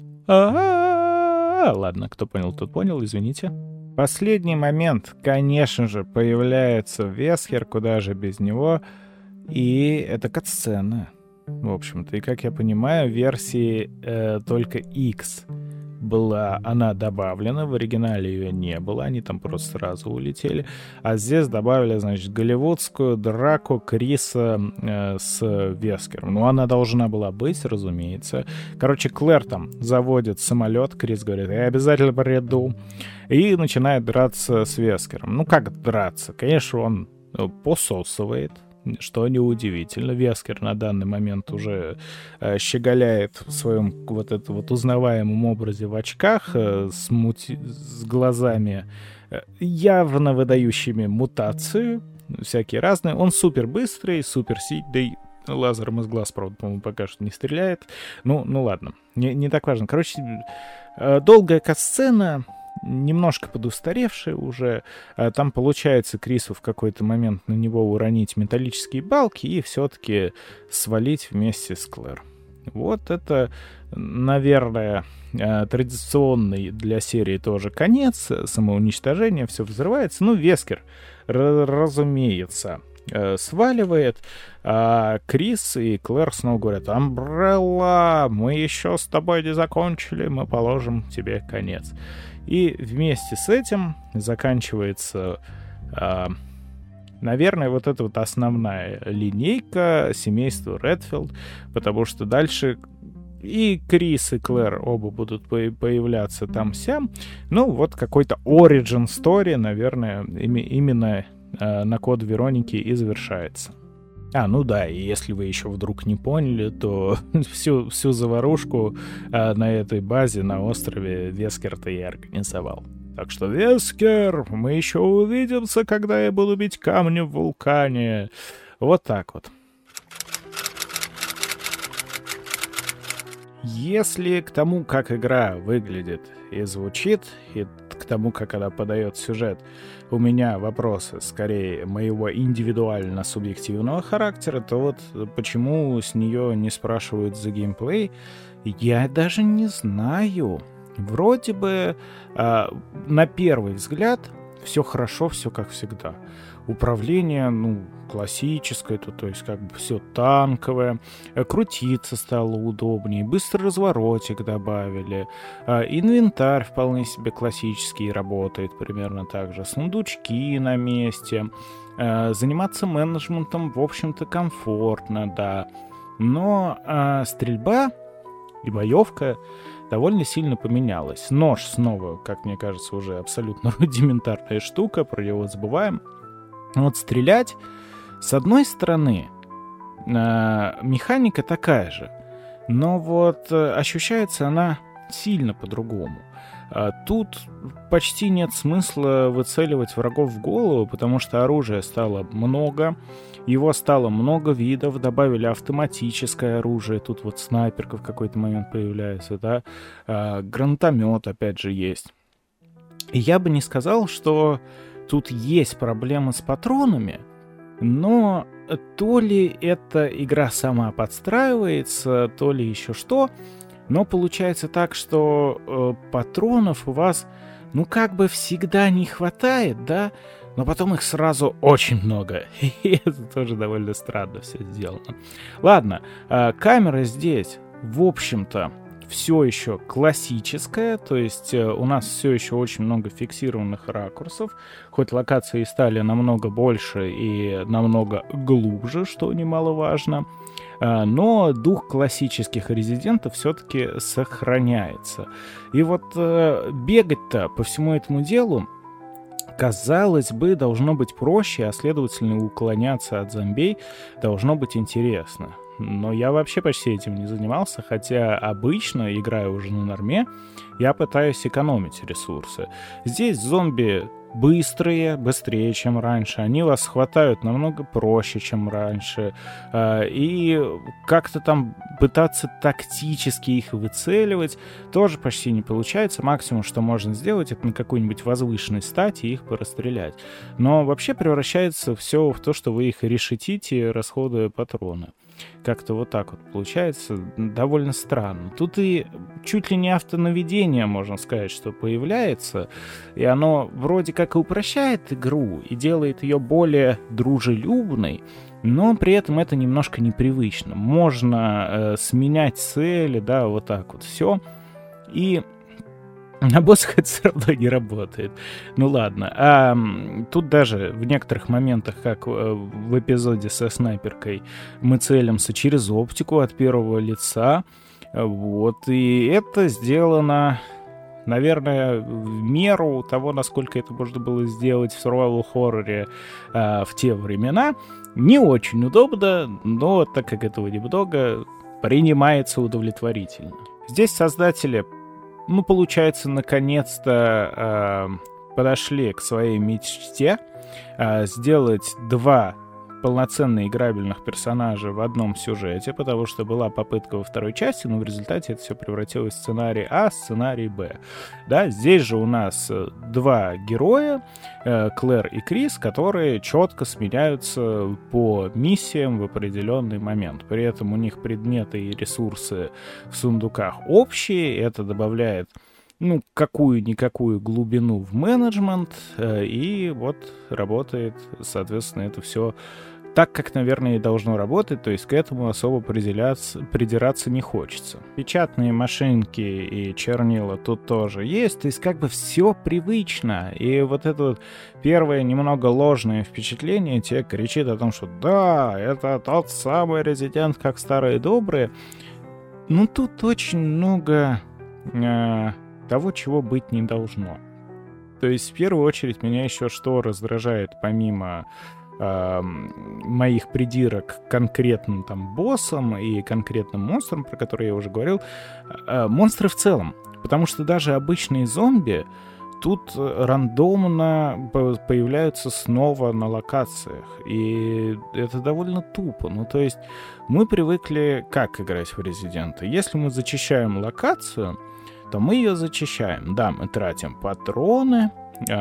Ладно, кто понял, тот понял, извините. Последний момент, конечно же, появляется Вескер, куда же без него, и это катсцена. В общем-то, и как я понимаю, в версии только X была она добавлена, в оригинале ее не было, они там просто сразу улетели, а здесь добавили, значит, голливудскую драку Криса с Вескером. Ну, она должна была быть, разумеется. Короче, Клэр там заводит самолет, Крис говорит, я обязательно приду, и начинает драться с Вескером. Ну, как драться? Конечно, он пососывает, что неудивительно. Вескер на данный момент уже щеголяет в своем вот этом вот узнаваемом образе в очках, с глазами, явно выдающими мутацию, всякие разные. Он супер быстрый, супер сильный. Лазером из глаз, правда, по-моему, пока что не стреляет. Ну ладно, не так важно. Короче, долгая катсцена, немножко подустаревший уже. Там получается Крису в какой-то момент на него уронить металлические балки и все-таки свалить вместе с Клэр. Вот это, наверное, традиционный для серии тоже конец, самоуничтожение, все взрывается. Ну, Вескер, разумеется, сваливает, а Крис и Клэр снова говорят: «Амбрелла, мы еще с тобой не закончили, мы положим тебе конец». И вместе с этим заканчивается, наверное, вот эта вот основная линейка семейства Редфилд, потому что дальше и Крис, и Клэр оба будут появляться там-сям. Ну, вот какой-то origin story, наверное, именно на код Вероники и завершается. Ну да, и если вы еще вдруг не поняли, то всю заварушку на этой базе, на острове, Вескер-то и организовал. Так что, Вескер, мы еще увидимся, когда я буду бить камни в вулкане. Вот так вот. Если к тому, как игра выглядит и звучит, и к тому, как она подает сюжет, у меня вопросы скорее моего индивидуально-субъективного характера, то вот почему с нее не спрашивают за геймплей, я даже не знаю. Вроде бы на первый взгляд все хорошо, все как всегда. Управление, классическое, то есть как бы все танковое, крутиться стало удобнее, быстрый разворотик добавили, инвентарь вполне себе классический работает примерно так же, сундучки на месте, заниматься менеджментом, в общем-то, комфортно, да, но стрельба и боевка довольно сильно поменялась. Нож снова, как мне кажется, уже абсолютно рудиментарная штука, про него забываем. Вот стрелять, с одной стороны, механика такая же, но вот ощущается она сильно по-другому. Тут почти нет смысла выцеливать врагов в голову, потому что оружия стало много, его стало много видов, добавили автоматическое оружие, тут вот снайперка в какой-то момент появляется, да, гранатомет опять же есть. И я бы не сказал, что тут есть проблемы с патронами, но то ли эта игра сама подстраивается, то ли еще что, но получается так, что патронов у вас, ну, как бы всегда не хватает, да, но потом их сразу очень много. И это тоже довольно странно все сделано. Ладно, камера здесь, в общем-то, все еще классическая, то есть у нас все еще очень много фиксированных ракурсов, хоть локации стали намного больше и намного глубже, что немаловажно, но дух классических резидентов все-таки сохраняется. И вот бегать-то по всему этому делу, казалось бы, должно быть проще, а следовательно уклоняться от зомбей должно быть интересно. Но я вообще почти этим не занимался, хотя обычно, играя уже на норме, я пытаюсь экономить ресурсы. Здесь зомби быстрее, чем раньше. Они вас хватают намного проще, чем раньше. И как-то там пытаться тактически их выцеливать тоже почти не получается. Максимум, что можно сделать, это на какой-нибудь возвышенной стати их порастрелять. Но вообще превращается все в то, что вы их решетите, расходуя патроны. Как-то вот так вот получается, довольно странно. Тут и чуть ли не автонаведение, можно сказать, что появляется, и оно вроде как и упрощает игру, и делает ее более дружелюбной, но при этом это немножко непривычно. Можно сменять цели, да, вот так вот все, и на боссах это все равно не работает. Ну ладно. Тут даже в некоторых моментах, как в эпизоде со снайперкой, мы целимся через оптику от первого лица. Вот. И это сделано, наверное, в меру того, насколько это можно было сделать в survival-хорроре в те времена. Не очень удобно, но так как этого немного, принимается удовлетворительно. Здесь создатели, ну, получается, наконец-то подошли к своей мечте сделать 2 полноценные играбельных персонажа в одном сюжете, потому что была попытка во второй части, но в результате это все превратилось в сценарий А, сценарий Б. Да, здесь же у нас 2 героя, Клэр и Крис, которые четко сменяются по миссиям в определенный момент. При этом у них предметы и ресурсы в сундуках общие, это добавляет, ну, какую-никакую глубину в менеджмент, и вот работает, соответственно, это все так, как, наверное, и должно работать, то есть к этому особо придираться не хочется. Печатные машинки и чернила тут тоже есть, то есть как бы все привычно, и вот это вот первое немного ложное впечатление тебе кричит о том, что да, это тот самый резидент, как старые добрые, но тут очень много того, чего быть не должно. То есть в первую очередь меня еще что раздражает, помимо моих придирок к конкретным там боссам и конкретным монстрам, про которые я уже говорил, монстры в целом. Потому что даже обычные зомби тут рандомно появляются снова на локациях. И это довольно тупо. Ну, то есть мы привыкли как играть в Резидента. Если мы зачищаем локацию, то мы ее зачищаем. Да, мы тратим патроны,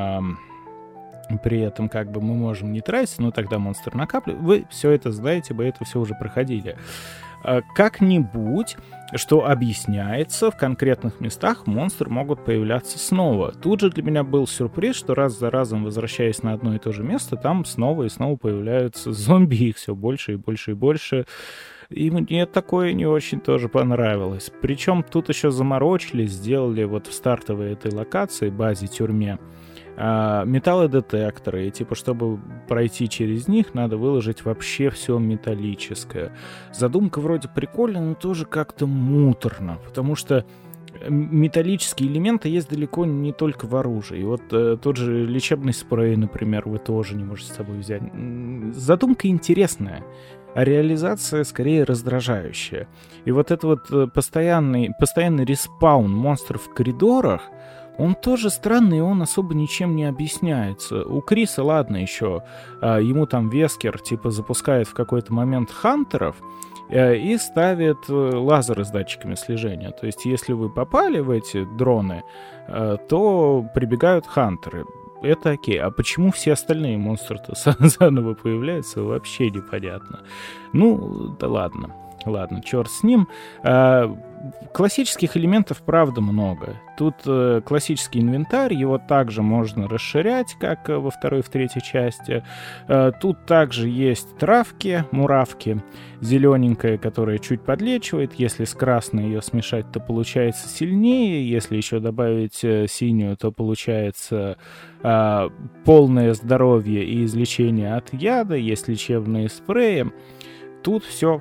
при этом как бы мы можем не тратить, но тогда монстр накапливает. Вы все это знаете, вы это все уже проходили. Как-нибудь, что объясняется, в конкретных местах монстры могут появляться снова. Тут же для меня был сюрприз, что раз за разом, возвращаясь на одно и то же место, там снова и снова появляются зомби, их все больше и больше и больше. И мне такое не очень тоже понравилось. Причем тут еще заморочились, сделали вот в стартовой этой локации, базе, тюрьме, металлодетекторы, и типа, чтобы пройти через них, надо выложить вообще все металлическое. Задумка вроде прикольная, но тоже как-то муторно, потому что металлические элементы есть далеко не только в оружии. Вот тот же лечебный спрей, например, вы тоже не можете с собой взять. Задумка интересная. а реализация скорее раздражающая. И вот этот вот постоянный респаун монстров в коридорах, он тоже странный, и он особо ничем не объясняется. У Криса, ладно, еще ему там Вескер типа запускает в какой-то момент хантеров и ставит лазеры с датчиками слежения. То есть если вы попали в эти дроны, то прибегают хантеры. Это окей. А почему все остальные монстры-то заново появляются, вообще непонятно. Ну, да ладно. Ладно, черт с ним. Классических элементов, правда, много. Тут классический инвентарь, его также можно расширять, как во второй и в третьей части. Тут также есть травки, муравки, зелененькая, которая чуть подлечивает. Если с красной ее смешать, то получается сильнее. Если еще добавить синюю, то получается полное здоровье и излечение от яда. Есть лечебные спреи. Тут все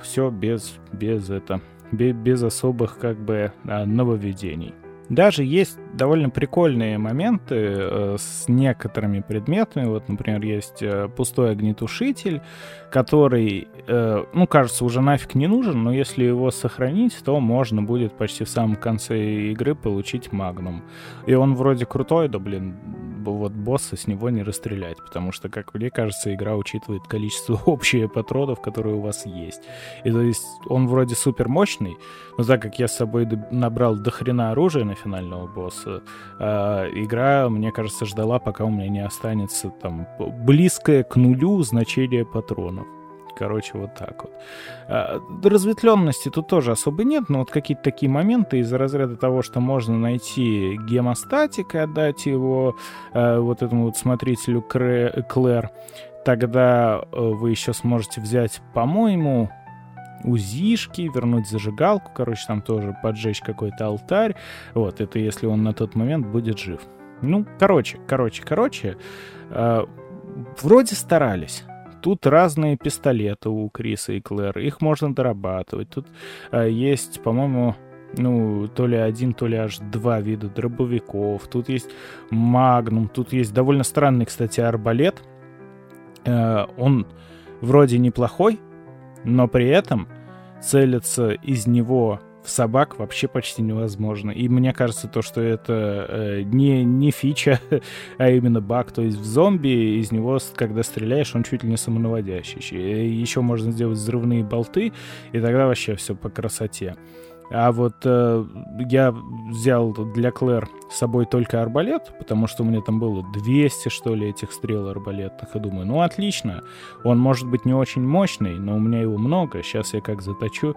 без особых как бы нововведений. Даже есть довольно прикольные моменты с некоторыми предметами. Вот, например, есть пустой огнетушитель, который, кажется, уже нафиг не нужен, но если его сохранить, то можно будет почти в самом конце игры получить магнум. И он вроде крутой, да, вот босса с него не расстрелять, потому что, как мне кажется, игра учитывает количество общее патронов, которые у вас есть. И то есть он вроде супер мощный, но так как я с собой набрал дохрена оружия на финального босса, игра, мне кажется, ждала, пока у меня не останется там близкое к нулю значение патронов. Короче, вот так вот. Разветвленности тут тоже особо нет, но вот какие-то такие моменты из-за разряда того, что можно найти гемостатик и отдать его вот этому вот смотрителю Клэр, тогда вы еще сможете взять, по-моему, УЗИшки, вернуть зажигалку, короче, там тоже поджечь какой-то алтарь. Вот, это если он на тот момент будет жив. Ну, короче, вроде старались. Тут разные пистолеты у Криса и Клэр, их можно дорабатывать. Тут есть, по-моему, то ли один, то ли аж два вида дробовиков. Тут есть магнум, тут есть довольно странный, кстати, арбалет. Он вроде неплохой, но при этом целиться из него в собак вообще почти невозможно. И мне кажется, то, что это не фича, а именно баг. То есть в зомби из него, когда стреляешь, он чуть ли не самонаводящий. Еще можно сделать взрывные болты, и тогда вообще все по красоте. А вот я взял для Клэр с собой только арбалет, потому что у меня там было 200, что ли, этих стрел арбалетных. И думаю, ну отлично, он может быть не очень мощный, но у меня его много, сейчас я как заточу.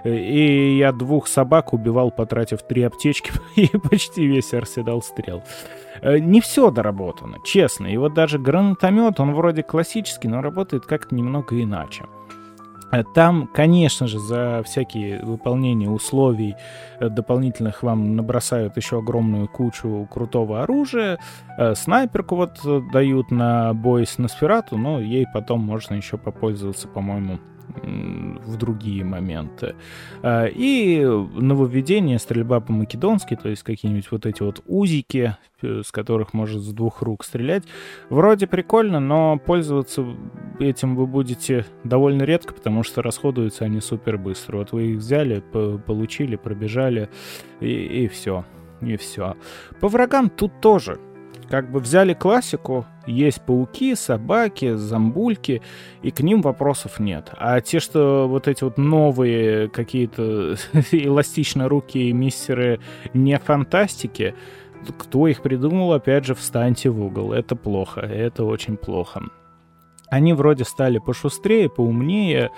И я 2 собак убивал, потратив 3 аптечки и почти весь арсенал стрел. Не все доработано, честно. И вот даже гранатомет, он вроде классический, но работает как-то немного иначе. Там, конечно же, за всякие выполнения условий дополнительных вам набросают еще огромную кучу крутого оружия. Снайперку вот дают на бой с Носферату, но ей потом можно еще попользоваться, по-моему, в другие моменты. И нововведение, стрельба по-македонски, то есть какие-нибудь вот эти вот узики, с которых может с 2 рук стрелять. Вроде прикольно, но пользоваться этим вы будете довольно редко, потому что расходуются они супер быстро. Вот вы их взяли, получили, пробежали, и все. И все. По врагам тут тоже. Как бы взяли классику, есть пауки, собаки, зомбульки, и к ним вопросов нет. А те, что вот эти вот новые какие-то эластично-рукие мистеры не фантастики, кто их придумал, опять же, встаньте в угол. Это плохо, это очень плохо. Они вроде стали пошустрее, поумнее,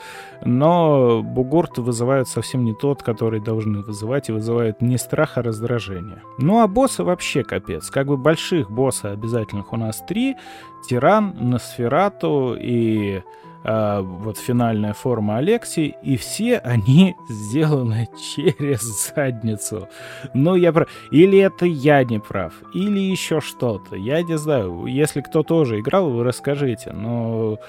но бугурт вызывают совсем не тот, который должны вызывать, и вызывают не страх, а раздражение. Ну а боссы вообще капец. Как бы больших боссов обязательных у нас 3. Тиран, Носферату и вот финальная форма Алексии, и все они сделаны через задницу. Ну, или это я не прав, или еще что-то. Я не знаю. Если кто тоже играл, вы расскажите. Но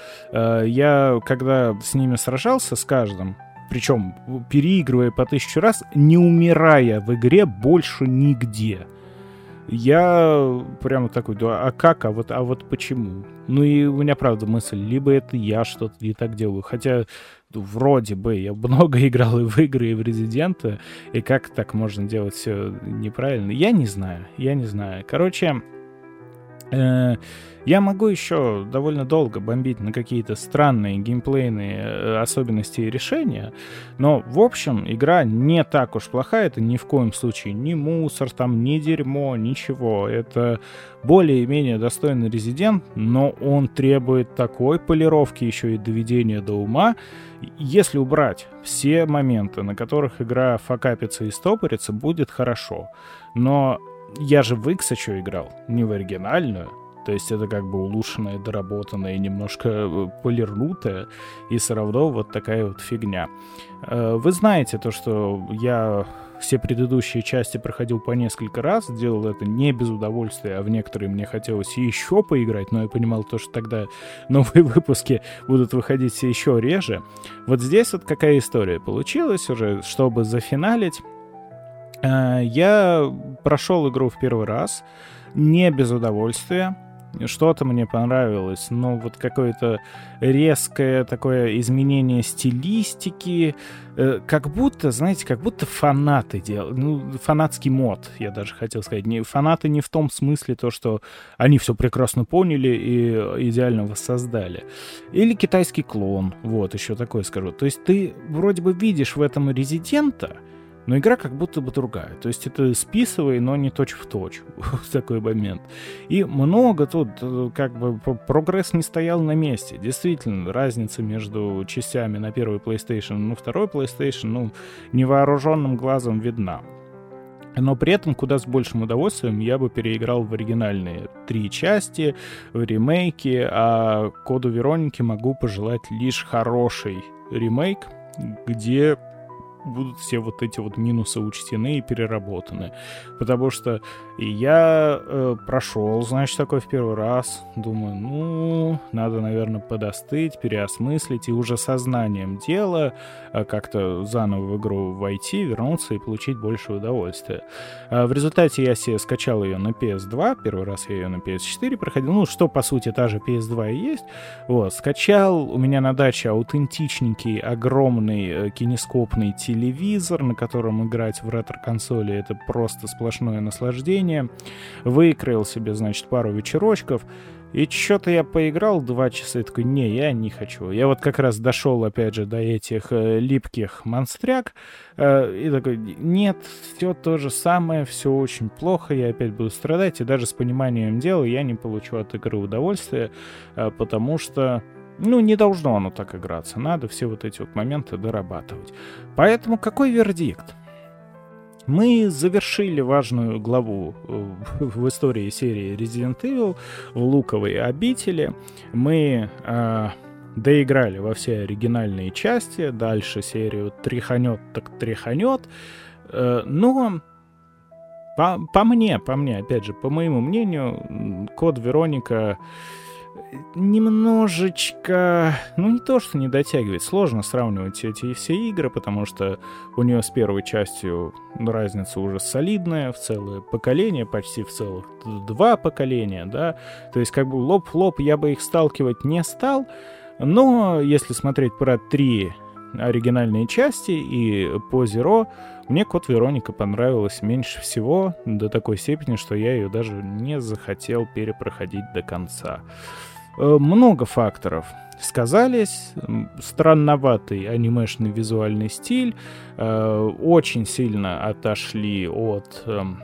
я, когда с ними сражался, с каждым, причем переигрывая по 1000 раз, не умирая в игре больше нигде. я прямо такой, да, а как, а вот почему? Ну и у меня, правда, мысль, либо это я что-то не так делаю, хотя вроде бы я много играл и в игры, и в Резидента, и как так можно делать все неправильно? Я не знаю. Короче, я могу еще довольно долго бомбить на какие-то странные геймплейные особенности и решения, но, в общем, игра не так уж плохая, это ни в коем случае не мусор, там, не дерьмо, ничего. Это более-менее достойный Резидент, но он требует такой полировки еще и доведения до ума. Если убрать все моменты, на которых игра факапится и стопорится, будет хорошо. Но я же в X еще играл, не в оригинальную. То есть это как бы улучшенная, доработанная, немножко полирнутая, и все равно вот такая вот фигня. Вы знаете то, что я все предыдущие части проходил по несколько раз, делал это не без удовольствия, а в некоторые мне хотелось еще поиграть, но я понимал то, что тогда новые выпуски будут выходить все еще реже. Вот здесь вот какая история получилась уже, чтобы зафиналить. Я прошел игру в первый раз, не без удовольствия. Что-то мне понравилось, но вот какое-то резкое такое изменение стилистики, как будто, знаете, как будто фанаты делают, ну, фанатский мод, я даже хотел сказать. Фанаты не в том смысле то, что они все прекрасно поняли и идеально воссоздали. Или китайский клон, вот, еще такое скажу. То есть ты вроде бы видишь в этом Резидента, но игра как будто бы другая. То есть это списывай, но не точь-в-точь. В такой момент. И много тут, как бы, прогресс не стоял на месте. Действительно, разница между частями на первый PlayStation и на второй PlayStation, ну, невооруженным глазом видна. Но при этом куда с большим удовольствием я бы переиграл в оригинальные 3 части, в ремейке, а Коду Вероники могу пожелать лишь хороший ремейк, где будут все вот эти вот минусы учтены и переработаны. Потому что я прошел, значит, такой в первый раз. Думаю, ну, надо, наверное, подостыть, переосмыслить и уже сознанием дела как-то заново в игру войти, вернуться и получить больше удовольствия. В результате я себе скачал ее на PS2. Первый раз я ее на PS4 проходил. Ну, что, по сути, та же PS2 и есть. Вот, скачал. У меня на даче аутентичненький, огромный кинескопный телевизор, на котором играть в ретро-консоли — это просто сплошное наслаждение. Выкроил себе, значит, пару вечерочков. И что-то я поиграл 2 часа и такой, не, я не хочу. Я вот как раз дошел, опять же, до этих липких монстряк. И такой, нет, все то же самое, все очень плохо, я опять буду страдать. И даже с пониманием дела я не получу от игры удовольствия, потому что, ну, не должно оно так играться. Надо все вот эти вот моменты дорабатывать. Поэтому какой вердикт? Мы завершили важную главу в истории серии Resident Evil в Луковой обители. Мы доиграли во все оригинальные части. Дальше серию тряханет так тряханет. Но по мне, опять же, по моему мнению, Код Вероника немножечко, ну, не то, что не дотягивает. Сложно сравнивать эти все игры, потому что у нее с первой частью разница уже солидная, в целое поколение, почти в целых 2 поколения, да. То есть как бы лоб в лоб я бы их сталкивать не стал, но если смотреть про 3 оригинальные части и по Zero, мне Код Вероника понравилась меньше всего, до такой степени, что я ее даже не захотел перепроходить до конца. Много факторов сказались. Странноватый анимешный визуальный стиль. Очень сильно отошли от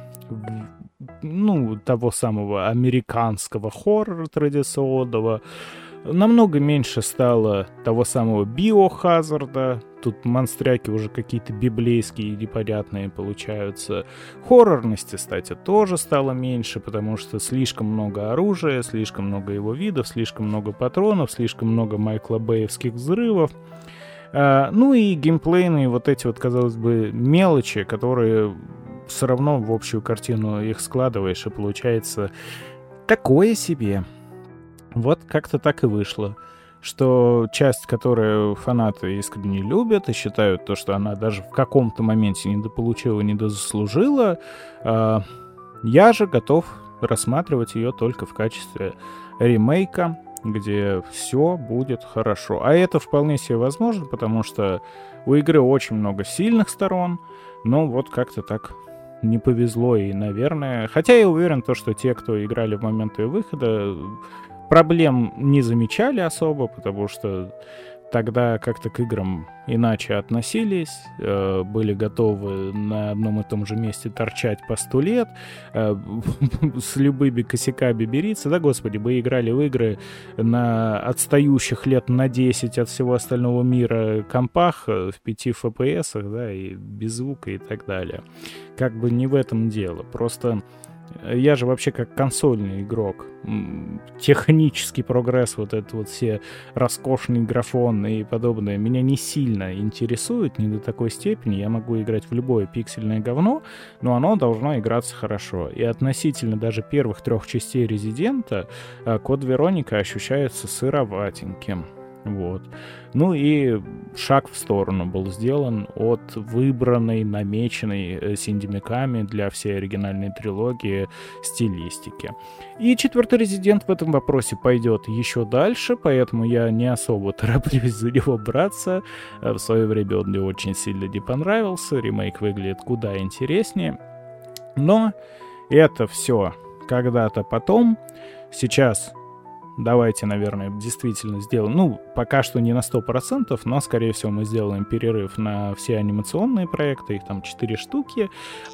того самого американского хоррора традиционного. Намного меньше стало того самого биохазарда. Тут монстряки уже какие-то библейские и непонятные получаются. Хоррорности, кстати, тоже стало меньше, потому что слишком много оружия, слишком много его видов, слишком много патронов, слишком много Майкла Бэевских взрывов. Ну и геймплейные вот эти вот, казалось бы, мелочи, которые все равно в общую картину их складываешь, и получается такое себе. Вот как-то так и вышло, что часть, которую фанаты искренне любят и считают то, что она даже в каком-то моменте недополучила, недозаслужила, Я же готов рассматривать ее только в качестве ремейка, где все будет хорошо. А это вполне себе возможно, потому что у игры очень много сильных сторон, но вот как-то так не повезло, и, наверное... Хотя я уверен, что те, кто играли в момент ее выхода, проблем не замечали особо, потому что тогда как-то к играм иначе относились, были готовы на одном и том же месте торчать по 100 лет, с любыми косяками мириться. Да, господи, мы играли в игры на отстающих лет на 10 от всего остального мира компах, в 5 FPS, да, и без звука и так далее. Как бы не в этом дело, просто... Я же вообще как консольный игрок. Технический прогресс, вот это вот все роскошный графон и подобное, меня не сильно интересует, не до такой степени. Я могу играть в любое пиксельное говно, но оно должно играться хорошо. И относительно даже первых 3 частей Резидента Код Вероника ощущается сыроватеньким. Вот. Ну и шаг в сторону был сделан от выбранной, намеченной Синди Миками для всей оригинальной трилогии стилистики. И 4-й Резидент в этом вопросе пойдет еще дальше, поэтому я не особо тороплюсь за него браться. В свое время он мне очень сильно не понравился, ремейк выглядит куда интереснее. Но это все когда-то потом. Сейчас... Давайте, наверное, действительно сделаем, ну, пока что не на 100%, но, скорее всего, мы сделаем перерыв на все анимационные проекты, их там 4 штуки,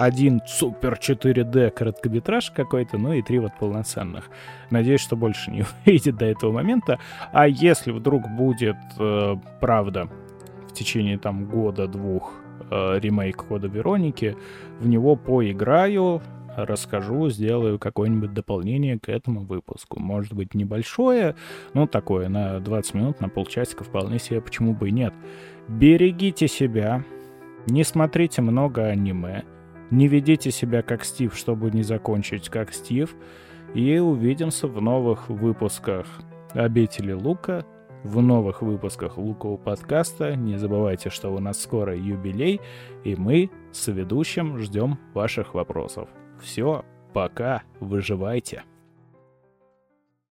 1 супер 4D короткометраж какой-то, ну и 3 вот полноценных. Надеюсь, что больше не выйдет до этого момента, а если вдруг будет, правда, в течение там года-двух ремейк Кода Вероники, в него поиграю, расскажу, сделаю какое-нибудь дополнение к этому выпуску. Может быть, небольшое, но такое, на 20 минут, на полчасика вполне себе, почему бы и нет. Берегите себя, не смотрите много аниме, не ведите себя как Стив, чтобы не закончить как Стив, и увидимся в новых выпусках «Обители Лука», в новых выпусках Лукового подкаста. Не забывайте, что у нас скоро юбилей, и мы с ведущим ждем ваших вопросов. Все, пока, выживайте.